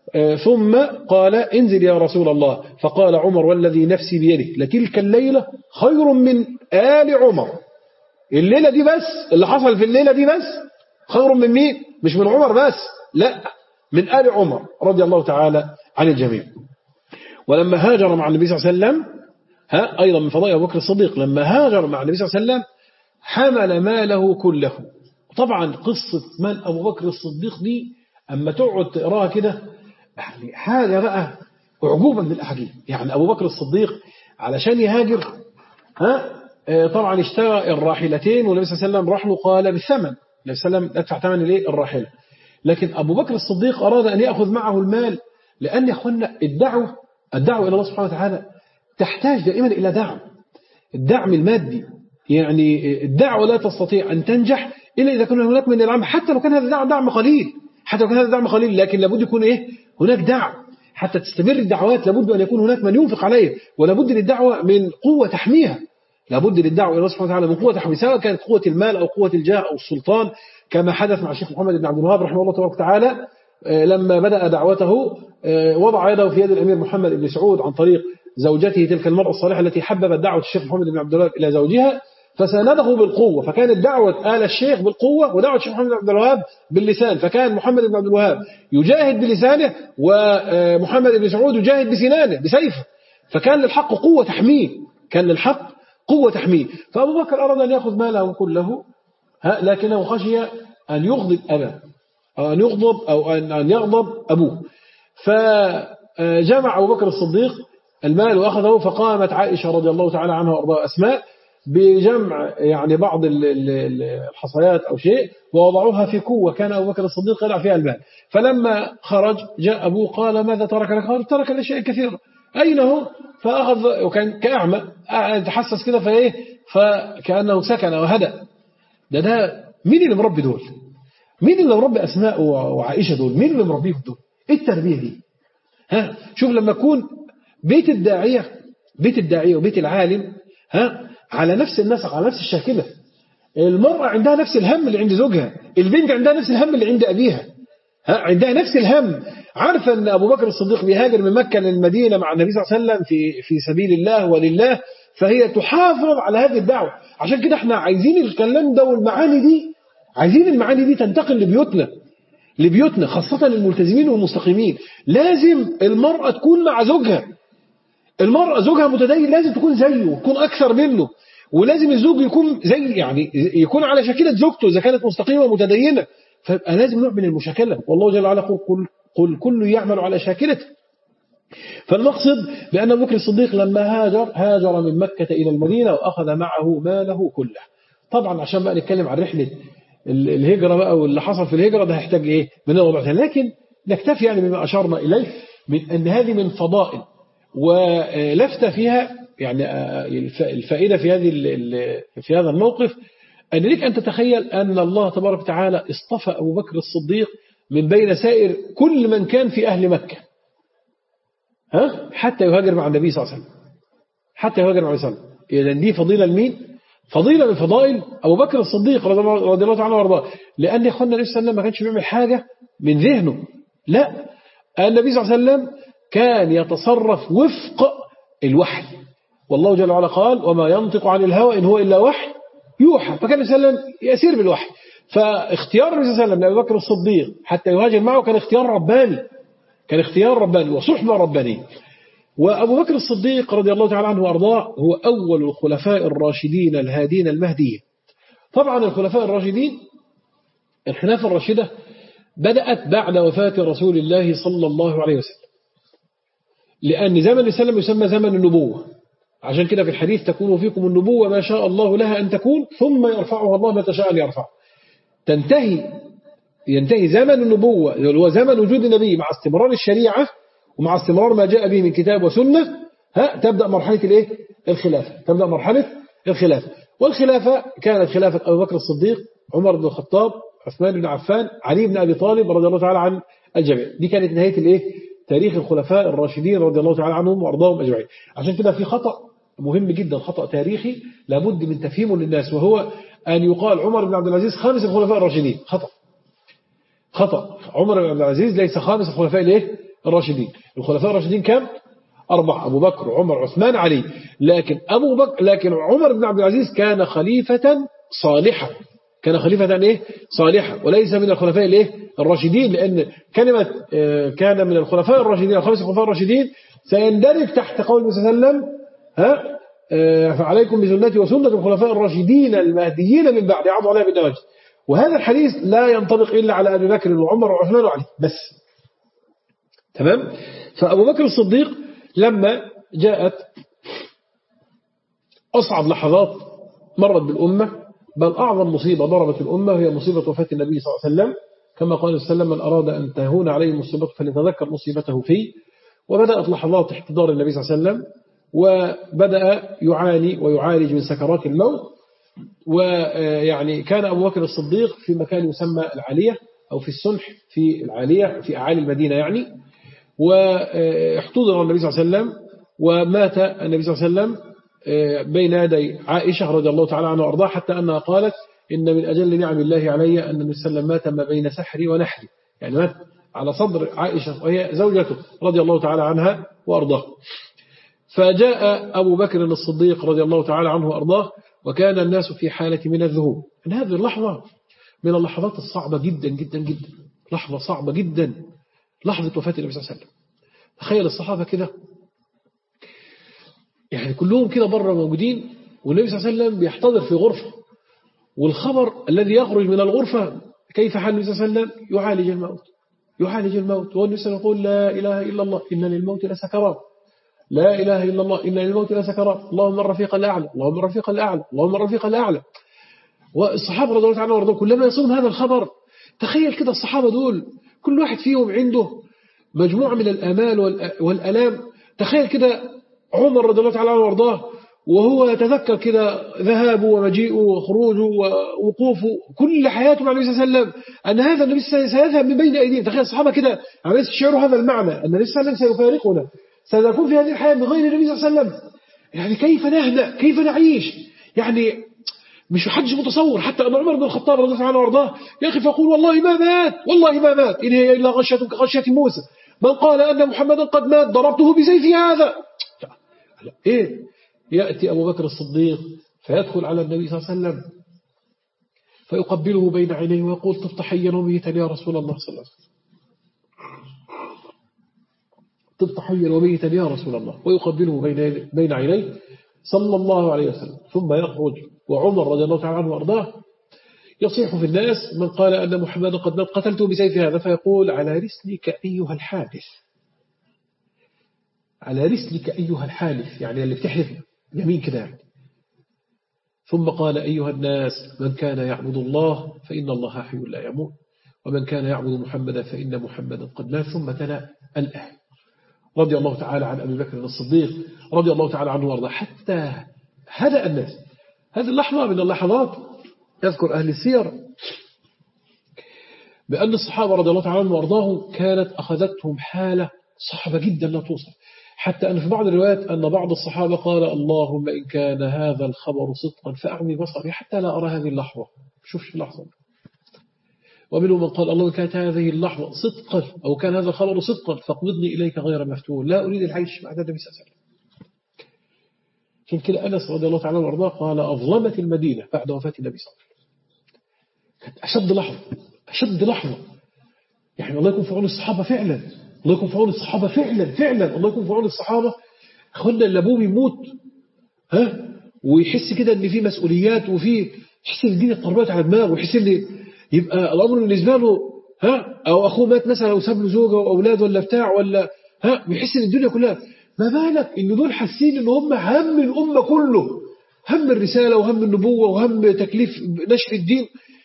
ثم قال انزل يا رسول الله. فقال عمر والذي نفسي بيده لتلك الليلة خير من آل عمر. الليلة دي بس اللي حصل في الليلة دي بس خير من مين مش من عمر بس لا من آل عمر رضي الله تعالى عن الجميع. ولما هاجر مع النبي صلى الله عليه وسلم ها أيضا من فضائل أبو بكر الصديق لما هاجر مع النبي صلى الله عليه وسلم حمل ماله كله. طبعا قصة مال أبو بكر الصديق دي أما تقعد تقراها كده يعني حاجة بقى أعجوبا بالأحاديث. يعني أبو بكر الصديق علشان يهاجر ها طبعا اشترى الراحلتين والنبي صلى الله عليه وسلم راح له قال بالثمن النبي صلى الله عليه وسلم ادفع ثمن الايه الراحلة. لكن أبو بكر الصديق أراد أن يأخذ معه المال لأن يا أخوانا الدعوة الدعوة إلى الله سبحانه وتعالى تحتاج دائما إلى دعم الدعم المادي. يعني الدعوة لا تستطيع أن تنجح إلا إذا كان هناك من العام حتى لو كان هذا الدعم دعم قليل حتى لو كان هذا الدعم قليل لكن لابد يكون إيه هناك دعم حتى تستمر الدعوات. لابد أن يكون هناك من ينفق عليه ولابد للدعوة من قوة تحميها. لابد للدعوة إلى الله سبحانه وتعالى من قوة تحميها سواء كانت قوة المال أو قوة الجاه أو السلطان كما حدث مع الشيخ محمد بن عبد الوهاب رحمه الله تبارك وتعالى لما بدأ دعوته وضع يده في يد الأمير محمد بن سعود عن طريق زوجته تلك المرأة الصالحة التي حببت دعوة الشيخ محمد بن عبد الوهاب إلى زوجها فسانده بالقوة. فكانت دعوة آل الشيخ بالقوة ودعوة الشيخ محمد بن عبد الوهاب باللسان. فكان محمد بن عبد الوهاب يجاهد بلسانه ومحمد بن سعود يجاهد بسنانه بسيفه. فكان للحق قوة تحميه كان للحق قوة تحميه. فأبو بكر أراد أن يأخذ ماله كله لكنه خشي أن يغضب أباه أو أن يغضب أو أن يغضب أبوه. فجمع أبو بكر الصديق المال وأخذه. فقامت عائشة رضي الله تعالى عنها وأرضاها أسماء بجمع يعني بعض الحصيات أو شيء ووضعوها في كوة كان أبو بكر الصديق يضع فيها المال. فلما خرج جاء أبوه قال ماذا ترك لك؟ قال ترك لي شيء كثير. أين هو؟ فأخذ وكان كأعمى تحسس كده فإيه فكأنه سكن وهدأ. ده ده مين اللي مربي دول؟ مين اللي مربي أسماء وعائشة دول؟ مين اللي مربيهم دول؟ إيه التربية دي؟ ها شوف لما يكون بيت الداعية بيت الداعية وبيت العالم ها على نفس النسق، على نفس الشاكلة. المرأة عندها نفس الهم اللي عند زوجها، البنت عندها نفس الهم اللي عند أبيها، ها عندها نفس الهم. عارفة أن أبو بكر الصديق بيهاجر من مكة للمدينة مع النبي صلى الله عليه وسلم في في سبيل الله ولله، فهي تحافظ على هذه الدعوة. عشان كده احنا عايزين الكلام ده والمعاني دي، عايزين المعاني دي تنتقل لبيوتنا لبيوتنا خاصة الملتزمين والمستقيمين. لازم المرأة تكون مع زوجها، المرأة زوجها متدين لازم تكون زيه وتكون أكثر منه، ولازم الزوج يكون زي يعني يكون على شاكلة زوجته إذا كانت مستقيمة ومتدينة، فيبقى لازم نوع من المشاكلة. والله جل وعلا قل قل كل يعمل على شاكلته. فالمقصد بأن أبو بكر الصديق لما هاجر هاجر من مكة إلى المدينة وأخذ معه ماله كله. طبعا عشان بقى نتكلم عن رحلة الهجرة بقى واللي حصل في الهجرة ده هيحتاج إيه من الوضع، لكن نكتفي يعني بما أشرنا إليه من أن هذه من فضائل ولفت فيها يعني الفائدة في هذه في هذا الموقف أن لك أن تتخيل أن الله تبارك وتعالى اصطفى أبو بكر الصديق من بين سائر كل من كان في أهل مكة، ها حتى يهاجر مع النبي صلى الله عليه وسلم، حتى يهاجر مع النبي صلى الله عليه وسلم. إذن دي فضيلة لمين؟ فضيلة من فضائل أبو بكر الصديق رضي الله تعالى وارضاه. لأن يا أخوانا النبي صلى الله عليه وسلم ما كانش بيعمل حاجة من ذهنه، لا، النبي صلى الله عليه وسلم كان يتصرف وفق الوحي، والله جل وعلا قال وما ينطق عن الهوى إن هو إلا وحي يوحى، فكان النبي صلى الله عليه وسلم يسير بالوحي. فاختيار النبي صلى الله عليه وسلم لأبي بكر الصديق حتى يهاجر معه كان اختيار رباني، كان اختيار رباني وصحبة ربانية. وأبو بكر الصديق رضي الله تعالى عنه وأرضاه هو أول الخلفاء الراشدين الهادين المهديين. طبعا الخلفاء الراشدين الخلافة الراشدة بدأت بعد وفاة رسول الله صلى الله عليه وسلم، لأن زمن السلام يسمى زمن النبوة. عشان كده في الحديث تكون فيكم النبوة ما شاء الله لها أن تكون ثم يرفعها الله ما تشاء أن يرفع. تنتهي ينتهي زمن النبوة اللي هو زمن وجود النبي مع استمرار الشريعة ومع استمرار ما جاء به من كتاب وسنة، ها تبدأ مرحلة الايه الخلافة، تبدأ مرحلة الخلافة. والخلافة كانت خلافة أبو بكر الصديق، عمر بن الخطاب، عثمان بن عفان، علي بن أبي طالب رضي الله تعالى عن الجميع. دي كانت نهاية الايه تاريخ الخلفاء الراشدين رضي الله تعالى عنهم وارضاهم اجمعين. عشان كده في خطأ مهم جدا، خطأ تاريخي لابد من تفهيمه للناس، وهو أن يقال عمر بن عبد العزيز خامس الخلفاء الراشدين. خطأ خطأ عمر بن عبد العزيز ليس خامس الخلفاء الايه الراشدين. الخلفاء الراشدين كم؟ أربعة، أبو بكر عمر عثمان علي. لكن أبو بكر لكن عمر بن عبد العزيز كان خليفة صالحا، كان خليفة ايه صالحا وليس من الخلفاء الايه الراشدين، لأن كلمة كان من الخلفاء الراشدين الخمس الخلفاء الراشدين سيندرج تحت قول النبي صلى الله عليه وسلم ها فعليكم بسنتي وسنة الخلفاء الراشدين المهديين من بعد عضوا عليها بالنواجذ. وهذا الحديث لا ينطبق إلا على أبي بكر وعمر وعثمان وعلي بس. تمام. فأبو بكر الصديق لما جاءت أصعب لحظات مرت بالأمة، بل أعظم مصيبة ضربت الأمة هي مصيبة وفاة النبي صلى الله عليه وسلم، كما قال صلى الله عليه وسلم من أراد أن تهون عليه مصيبته فليتذكر مصيبته فيه. وبدأت لحظات احتضار النبي صلى الله عليه وسلم، وبدأ يعاني ويعالج من سكرات الموت. ويعني كان أبو بكر الصديق في مكان يسمى العالية أو في السنح في العالية في أعالي المدينة يعني. واحتضر النبي صلى الله عليه وسلم ومات النبي صلى الله عليه وسلم بين يدي عائشة رضي الله تعالى عنها وأرضاها، حتى أنها قالت إن من أجل نعم الله علي أن النبي صلى الله عليه وسلم مات ما بين سحري ونحري، يعني مات على صدر عائشة وهي زوجته رضي الله تعالى عنها وأرضاها. فجاء أبو بكر الصديق رضي الله تعالى عنه وأرضاه وكان الناس في حالة من الذهول. إن هذه اللحظة من اللحظات الصعبة جدا جدا جدا، لحظة صعبة جدا، لحظة وفاة النبي صلى الله عليه وسلم. تخيل الصحابة كده يعني كلهم كده بره موجودين، والنبي صلى الله عليه وسلم بيحتضر في غرفة، والخبر الذي يخرج من الغرفة كيف حال النبي صلى الله عليه وسلم؟ يعالج الموت، يعالج الموت. والنبي صلى الله عليه وسلم يقول لا إله إلا الله إن للموت لسكرات، لا إله إلا الله إن للموت لسكرات، اللهم الرفيق الأعلى، اللهم الرفيق الأعلى، اللهم الرفيق الأعلى. والصحابة رضي الله عنهم وارضاهم كلما يصون هذا الخبر، تخيل كده الصحابة دول كل واحد فيهم عنده مجموعة من الآمال والألام. تخيل كده عمر رضي الله عنه وارضاه وهو يتذكر كده ذهابه ومجيئه وخروجه ووقوفه كل حياته مع النبي صلى الله عليه وسلم، أن هذا النبي سيذهب من بين أيديهم. تخيل الصحابة كده عمالين يشعروا هذا المعنى، أن النبي صلى الله عليه وسلم سيفارقنا، سنكون في هذه الحياة بغير النبي صلى الله عليه وسلم. يعني كيف نهدأ، كيف نعيش؟ يعني مش حدش متصور. حتى أن عمر بن الخطاب رضي الله عنه وارضاه يا أخي فقول والله ما مات، والله ما مات، إن هي إلا غشية كغشية موسى، من قال أن محمدا قد مات ضربته بسيفي هذا. إيه؟ يأتي أبو بكر الصديق فيدخل على النبي صلى الله عليه وسلم فيقبله بين عينيه ويقول طفت حيا وميتا يا رسول الله صلى الله عليه وسلم، طفت حيا وميتا يا رسول الله، ويقبله بين بين عينيه صلى الله عليه وسلم. ثم يخرج وعمر رضي الله تعالى عنه وارضاه يصيح في الناس من قال أن محمدا قد مات قتلته بسيف هذا، فيقول على رسلك أيها الحادث، على رسلك أيها الحالف، يعني اللي بتحلف يمين كده يعني. ثم قال أيها الناس من كان يعبد الله فإن الله حي لا يموت، ومن كان يعبد محمدا فإن محمدا قد مات. ثم تلا الآية رضي الله تعالى عن أبي بكر الصديق رضي الله تعالى عنه وارضاه حتى هدأ الناس. هذه اللحظة من اللحظات يذكر أهل السير بأن الصحابة رضي الله تعالى عنهم وارضاهم كانت أخذتهم حالة صعبة جدا لا توصف، حتى أن في بعض الروايات أن بعض الصحابة قال اللهم إن كان هذا الخبر صدقا فأعمي بصري حتى لا أرى هذه اللحظة، شوفش اللحظة. ومنهم من قال اللهم إن كانت هذه اللحظة صدقا أو كان هذا الخبر صدقا فاقبضني إليك غير مفتون، لا أريد العيش مع النبي صلى الله عليه وسلم. عشان كده أنس رضي الله تعالى عنه وارضاه قال أظلمت المدينة بعد وفاة النبي صلى الله عليه وسلم. كانت أشد لحظة، أشد لحظة. يعني الله يكون في عون الصحابة فعلا، الله يكون في عون الصحابة فعلا فعلا، الله يكون في عون الصحابة. أخوانا اللي أبوه يموت ها ويحس كده إن في مسؤوليات وفي يحس إن الدنيا اتطربت على دماغه، ويحس إن يبقى الأمر بالنسبة له ها، أو أخوه مات مثلا أو ساب له زوجة وأولاد ولا بتاع ولا ها، بيحس إن الدنيا كلها، ما بالك إن دول حاسين إن هم هم الأمة كله، هم الرسالة وهم النبوة وهم تكليف نشر الدين،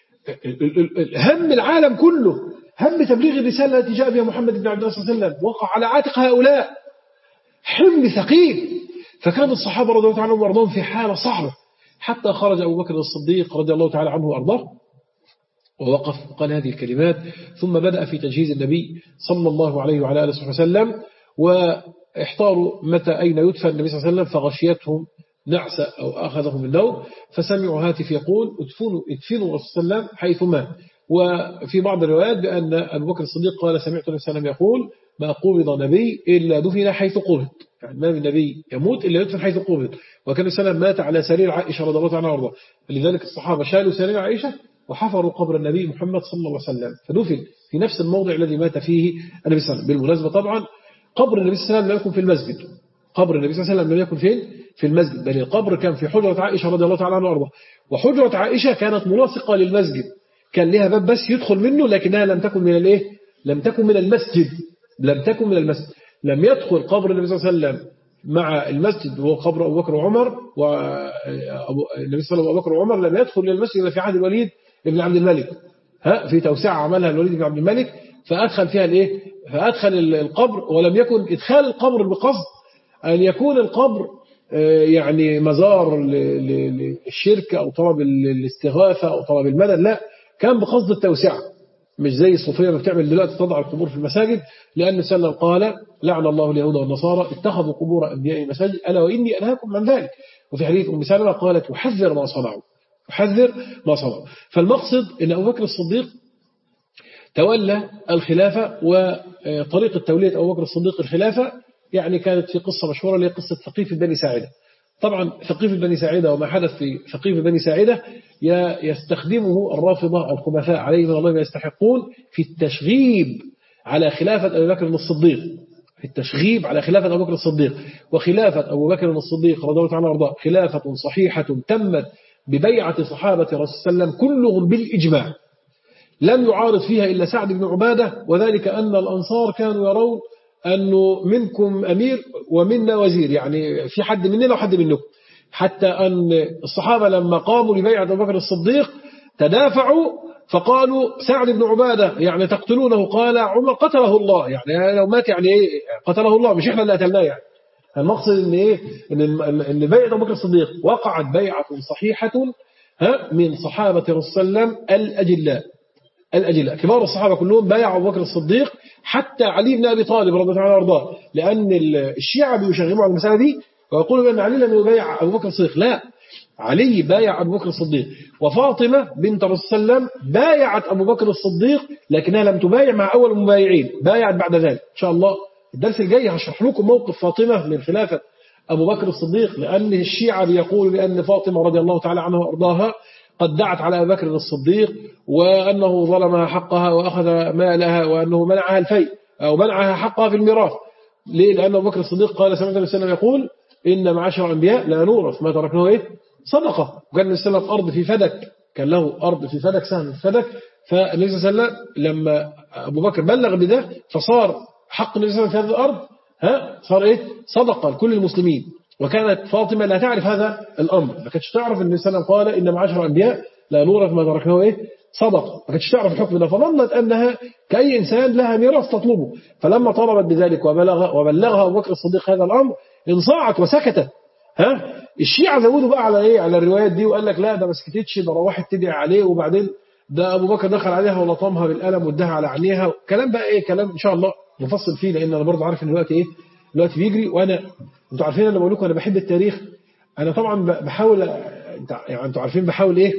هم العالم كله، هم تبليغ الرسالة التي جاء بها محمد بن عبد الله صلى الله عليه وسلم، وقع على عاتق هؤلاء حمل ثقيل. فكان الصحابة رضي الله تعالى عنهم وارضاهم في حالة صعبة، حتى خرج أبو بكر الصديق رضي الله تعالى عنه وارضاه ووقف وقال هذه الكلمات، ثم بدأ في تجهيز النبي صلى الله عليه وعلى آله وسلم، واحتاروا متى أين يدفن النبي صلى الله عليه وسلم، فغشيتهم نعسة أو أخذهم النوم، فسمعوا هاتف يقول ادفنوا ادفنوا الرسول صلى الله عليه وسلم حيث مات. وفي بعض الروايات بأن أبو بكر الصديق قال سمعت النبي صلى الله عليه وسلم يقول ما قبض نبي إلا دفن حيث قبض، يعني ما من نبي يموت إلا يدفن حيث قبض. وكان النبي صلى الله عليه وسلم مات على سرير عائشة رضي الله عنها وارضاها، فلذلك الصحابة شالوا سرير عائشة وحفروا قبر النبي محمد صلى الله عليه وسلم، فدفن في نفس الموضع الذي مات فيه النبي صلى الله عليه وسلم. بالمناسبة طبعا قبر النبي صلى الله عليه وسلم لم يكن في المسجد، قبر النبي صلى الله عليه وسلم لم يكن فين؟ في المسجد، بل القبر كان في حجرة عائشة رضي الله تعالى عنها وارضاها. وحجرة عائشة كانت ملاصقة للمسجد، كان لها باب بس يدخل منه، لكنها لم تكن من الايه؟ لم تكن من المسجد، لم تكن من المسجد. لم يدخل قبر النبي صلى الله عليه وسلم مع المسجد وهو قبر أبو بكر وعمر، والنبي صلى الله عليه وسلم وأبو بكر وعمر لم يدخل للمسجد في عهد الوليد ابن عبد الملك، ها في توسعة عملها الوليد بن عبد الملك فأدخل فيها الايه؟ فأدخل القبر، ولم يكن إدخال القبر بقصد أن يكون القبر يعني مزار للشرك أو طلب الاستغاثة أو طلب المدد، لا، كان بقصد التوسعة، مش زي الصوفية ما بتعمل دلوقتي تضع القبور في المساجد، لأن سلم قال لعن الله اليهود والنصارى اتخذوا قبور أنبياء مساجد ألا وإني أنهاكم عن ذلك. وفي حديث أم سلمة قالت يحذر ما صنعوا، يحذر ما صنعوا. فالمقصد أن أبو بكر الصديق تولى الخلافة، وطريقة تولية أبو بكر الصديق الخلافة يعني كانت في قصة مشهورة اللي هي قصة ثقيف بني ساعدة. طبعا ثقيف بني ساعدة وما حدث في ثقيف بني ساعدة يستخدمه الرافضة الخبثاء عليه من الله ما يستحقون في التشغيب على خلافة أبي بكر الصديق، في التشغيب على خلافة أبو بكر الصديق. وخلافة أبو بكر الصديق رضي الله عنه وارضاه خلافة صحيحة تمت ببيعة صحابة رسول الله صلى الله عليه وسلم كلهم بالإجماع، لم يعارض فيها إلا سعد بن عبادة، وذلك أن الأنصار كانوا يرون أنه منكم أمير ومنا وزير، يعني في حد مننا وحد منكم، حتى أن الصحابة لما قاموا لبيعة أبو بكر الصديق تدافعوا فقالوا سعد بن عبادة يعني تقتلونه، قال عمر قتله الله، يعني لو مات يعني إيه قتله الله مش إحنا اللي قتلناه يعني، المقصد ان ايه ان ان بيعه ابو بكر الصديق وقعت بيعه صحيحه ها من صحابه الرسول صلى الله عليه وسلم الاجلاء الاجلاء كبار الصحابه كلهم بايعوا ابو بكر الصديق، حتى علي بن ابي طالب رضي الله عنه وارضاه، لان الشيعه بيشغلوا على المساله دي ويقولوا بان علي لم يبايع ابو بكر الصديق. لا، علي بايع ابو بكر الصديق، وفاطمه بنت الرسول صلى الله عليه وسلم بايعت ابو بكر الصديق لكنها لم تبايع مع اول المبايعين، بايعت بعد ذلك. ان شاء الله الدرس الجاي هشرح لكم موقف فاطمه من خلافه ابو بكر الصديق، لان الشيعه بيقولوا بان فاطمه رضي الله تعالى عنها وارضاها قد دعت على ابي بكر الصديق وانه ظلمها حقها واخذ مالها وانه منعها الفيء او منعها حقها في الميراث. ليه؟ لان ابو بكر الصديق قال سمعت النبي صلى الله عليه وسلم يقول ان معاشر الانبياء لا نورث ما تركناه ايه صدقه. وكان النبي صلى الله عليه وسلم ارض في فدك، كان له ارض في فدك سهم في فدك، فالنبي صلى الله عليه وسلم لما ابو بكر بلغ بده فصار حق النبي صلى الله عليه وسلم في هذه الارض ها صار ايه صدقه لكل المسلمين. وكانت فاطمه لا تعرف هذا الامر، ما كانتش تعرف ان النبي صلى الله عليه وسلم قال ان معاشر الانبياء لا نورث ما تركناه ايه صدقه، ما كانتش تعرف الحكم ده، فظنت انها كاي انسان لها ميراث تطلبه. فلما طلبت بذلك وبلغ وبلغها ابو بكر الصديق هذا الامر انصاعت وسكتت. ها الشيعة زودوا بقى على ايه على الروايات دي وقال لك لا ده ما سكتتش، ده روحت تدعي عليه، وبعدين ده ابو بكر دخل عليها ولطمها بالقلم واداها على عينيها. كلام بقى ايه كلام ان شاء الله نفصل فيه، لان انا برضه عارف ان الوقت ايه الوقت بيجري، وانا انتوا عارفين انا بقول لكم انا بحب التاريخ. انا طبعا بحاول يعني انتوا عارفين بحاول ايه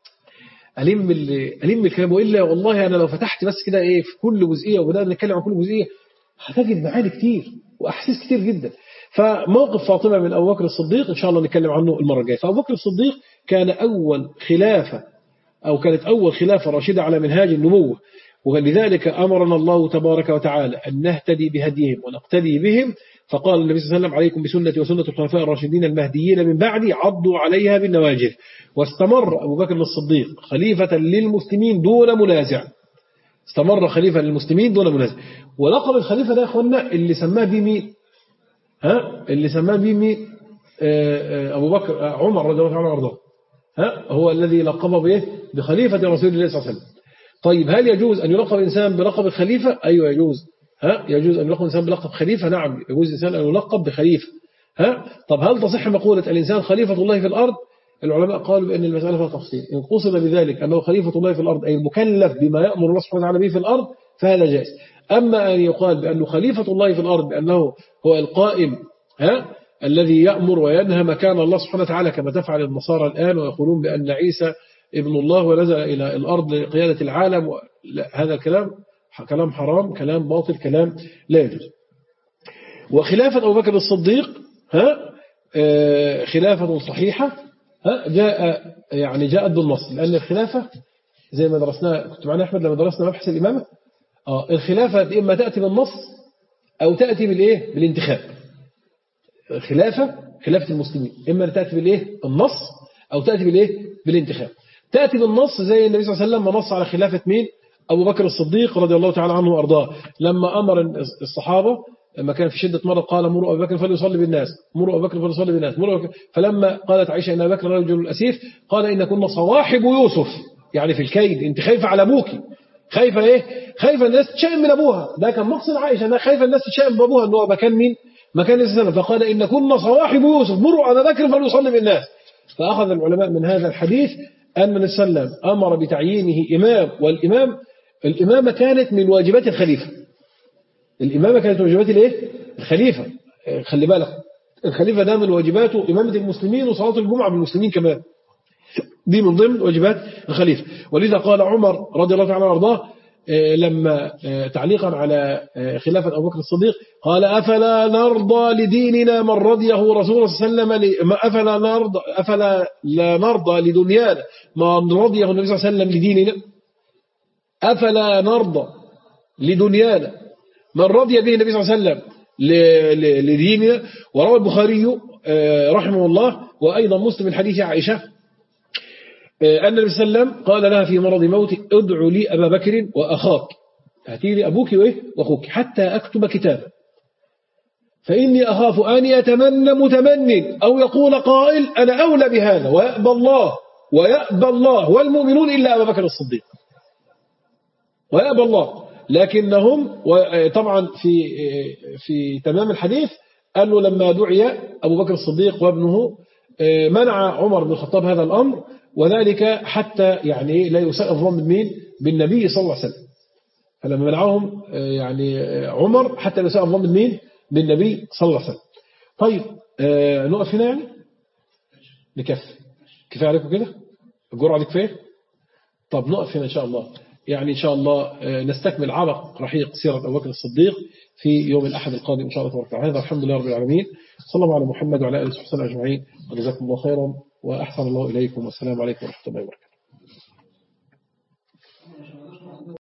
الم الم الكلام، والا والله انا لو فتحت بس كده ايه في كل جزئيه وبدانا نتكلم عن كل جزئيه هتجد معاني كتير واحاسيس كتير جدا. فموقف فاطمه من ابو بكر الصديق ان شاء الله نتكلم عنه المره الجايه. فابو بكر الصديق كان اول خلافه او كانت اول خلافه راشده على منهاج النبوه، ولذلك امرنا الله تبارك وتعالى ان نهتدي بهديهم ونقتدي بهم. فقال النبي صلى الله عليه وسلم عليكم بسنتي وسنه الخلفاء الراشدين المهديين من بعدي عضوا عليها بالنواجذ. واستمر ابو بكر الصديق خليفه للمسلمين دون منازع، استمر خليفه للمسلمين دون منازع. ولقب الخليفه ده يا اخوانا اللي سماه به مين؟ ها اللي سماه به مين؟ ابو بكر عمر رضي الله عنه وارضاه، ها هو الذي لقبه بايه؟ بخليفه رسول الله صلى الله عليه وسلم. طيب هل يجوز ان يلقب انسان بلقب الخليفه؟ ايوه يجوز. ها يجوز ان يلقب انسان بلقب خليفه، نعم يجوز انسان ان يلقب بخليفه. ها طب هل تصح مقوله الانسان خليفه الله في الارض؟ العلماء قالوا بان المساله فيها تفصيل، ان قصد بذلك انه خليفه الله في الارض اي المكلف بما يامر الله سبحانه وتعالى به في الارض فهذا جائز. اما ان يقال بانه خليفه الله في الارض بانه هو القائم ها الذي يأمر وينهى مكان الله سبحانه وتعالى كما تفعل النصارى الآن، ويقولون بأن عيسى ابن الله ونزل إلى الأرض لقيادة العالم، هذا الكلام كلام حرام، كلام باطل، كلام لا يجوز. وخلافة أبو بكر الصديق ها خلافة صحيحة ها جاء يعني جاءت بالنص، لأن الخلافة زي ما درسنا كنت معنا أحمد لما درسنا مبحث الإمامة آه الخلافة إما تأتي بالنص أو تأتي بالإيه بالانتخاب. خلافة خلافة المسلمين إما تأتي بالإيه النص أو تأتي بالإيه بالانتخاب. تأتي بالنص زي النبي صلى الله عليه وسلم نص على خلافة مين؟ أبو بكر الصديق رضي الله تعالى عنه وأرضاه، لما أمر الصحابة لما كان في شدة مرض قال مروا أبو بكر فليصلي بالناس، مروا أبو بكر فليصلي بالناس، مروا أبو بكر. فلما قالت عائشة إن أبو بكر رجل أسيف قال إن كنا صواحب يوسف، يعني في الكيد أنت خايفة على أبوكي، خايفة إيه؟ خايفة الناس تشائم من أبوها. ده كان مقصد عائشة أنها خايفة الناس تشائم بأبوها أنه مكان مين؟ مكان الزمن. فقال إن كنا صواحب يوسف مروا أبو بكر فليصلي بالناس. فأخذ العلماء من هذا الحديث أن النبي صلى الله عليه وسلم أمر بتعيينه إمام، والإمام الإمامة كانت من واجبات الخليفة. الإمامة كانت من واجبات الإيه؟ الخليفة. خلي بالك الخليفة ده من واجباته إمامة المسلمين وصلاة الجمعة بالمسلمين كمان، دي من ضمن واجبات الخليفة. ولذا قال عمر رضي الله تعالى وارضاه لما تعليقا على خلافة أبو بكر الصديق قال أفلا نرضى لديننا من رضيه رسول الله صلى الله عليه وسلم، أفلا نرضى أفلا لا نرضى لدنيانا من رضيه النبي صلى الله عليه وسلم لديننا، أفلا نرضى لدنيانا من رضي به النبي صلى الله عليه وسلم لديننا. وروى البخاري رحمه الله وأيضا مسلم من حديث عائشة أن النبي صلى الله عليه وسلم قال لها في مرض موته ادعو لي أبا بكر وأخاك، هاتي لي أبوك وإيه وأخوك حتى أكتب كتابا، فإني أخاف أن يتمنى متمن أو يقول قائل أنا أولى بهذا ويأبى الله ويأبى الله والمؤمنون إلا أبا بكر الصديق، ويأبى الله. لكنهم طبعا في في تمام الحديث قال له لما دعي أبو بكر الصديق وابنه منع عمر بن الخطاب هذا الأمر، وذلك حتى يعني لا يساء الظن بمين؟ بالنبي صلى الله عليه وسلم. فلما منعهم يعني عمر حتى لا يساء الظن بمين؟ بالنبي صلى الله عليه وسلم. طيب آه نقف هنا يعني نكفي، كفاية عليكم كده الجرعة دي كفاية. طب نقف هنا إن شاء الله، يعني إن شاء الله نستكمل عرق رحيق سيرة أبو بكر الصديق في يوم الأحد القادم إن شاء الله تبارك وتعالى. الحمد لله رب العالمين، صلى الله على محمد وعلى آله وصحبه أجمعين، وجزاكم الله خيرا وأحسن الله إليكم، والسلام عليكم ورحمة الله وبركاته.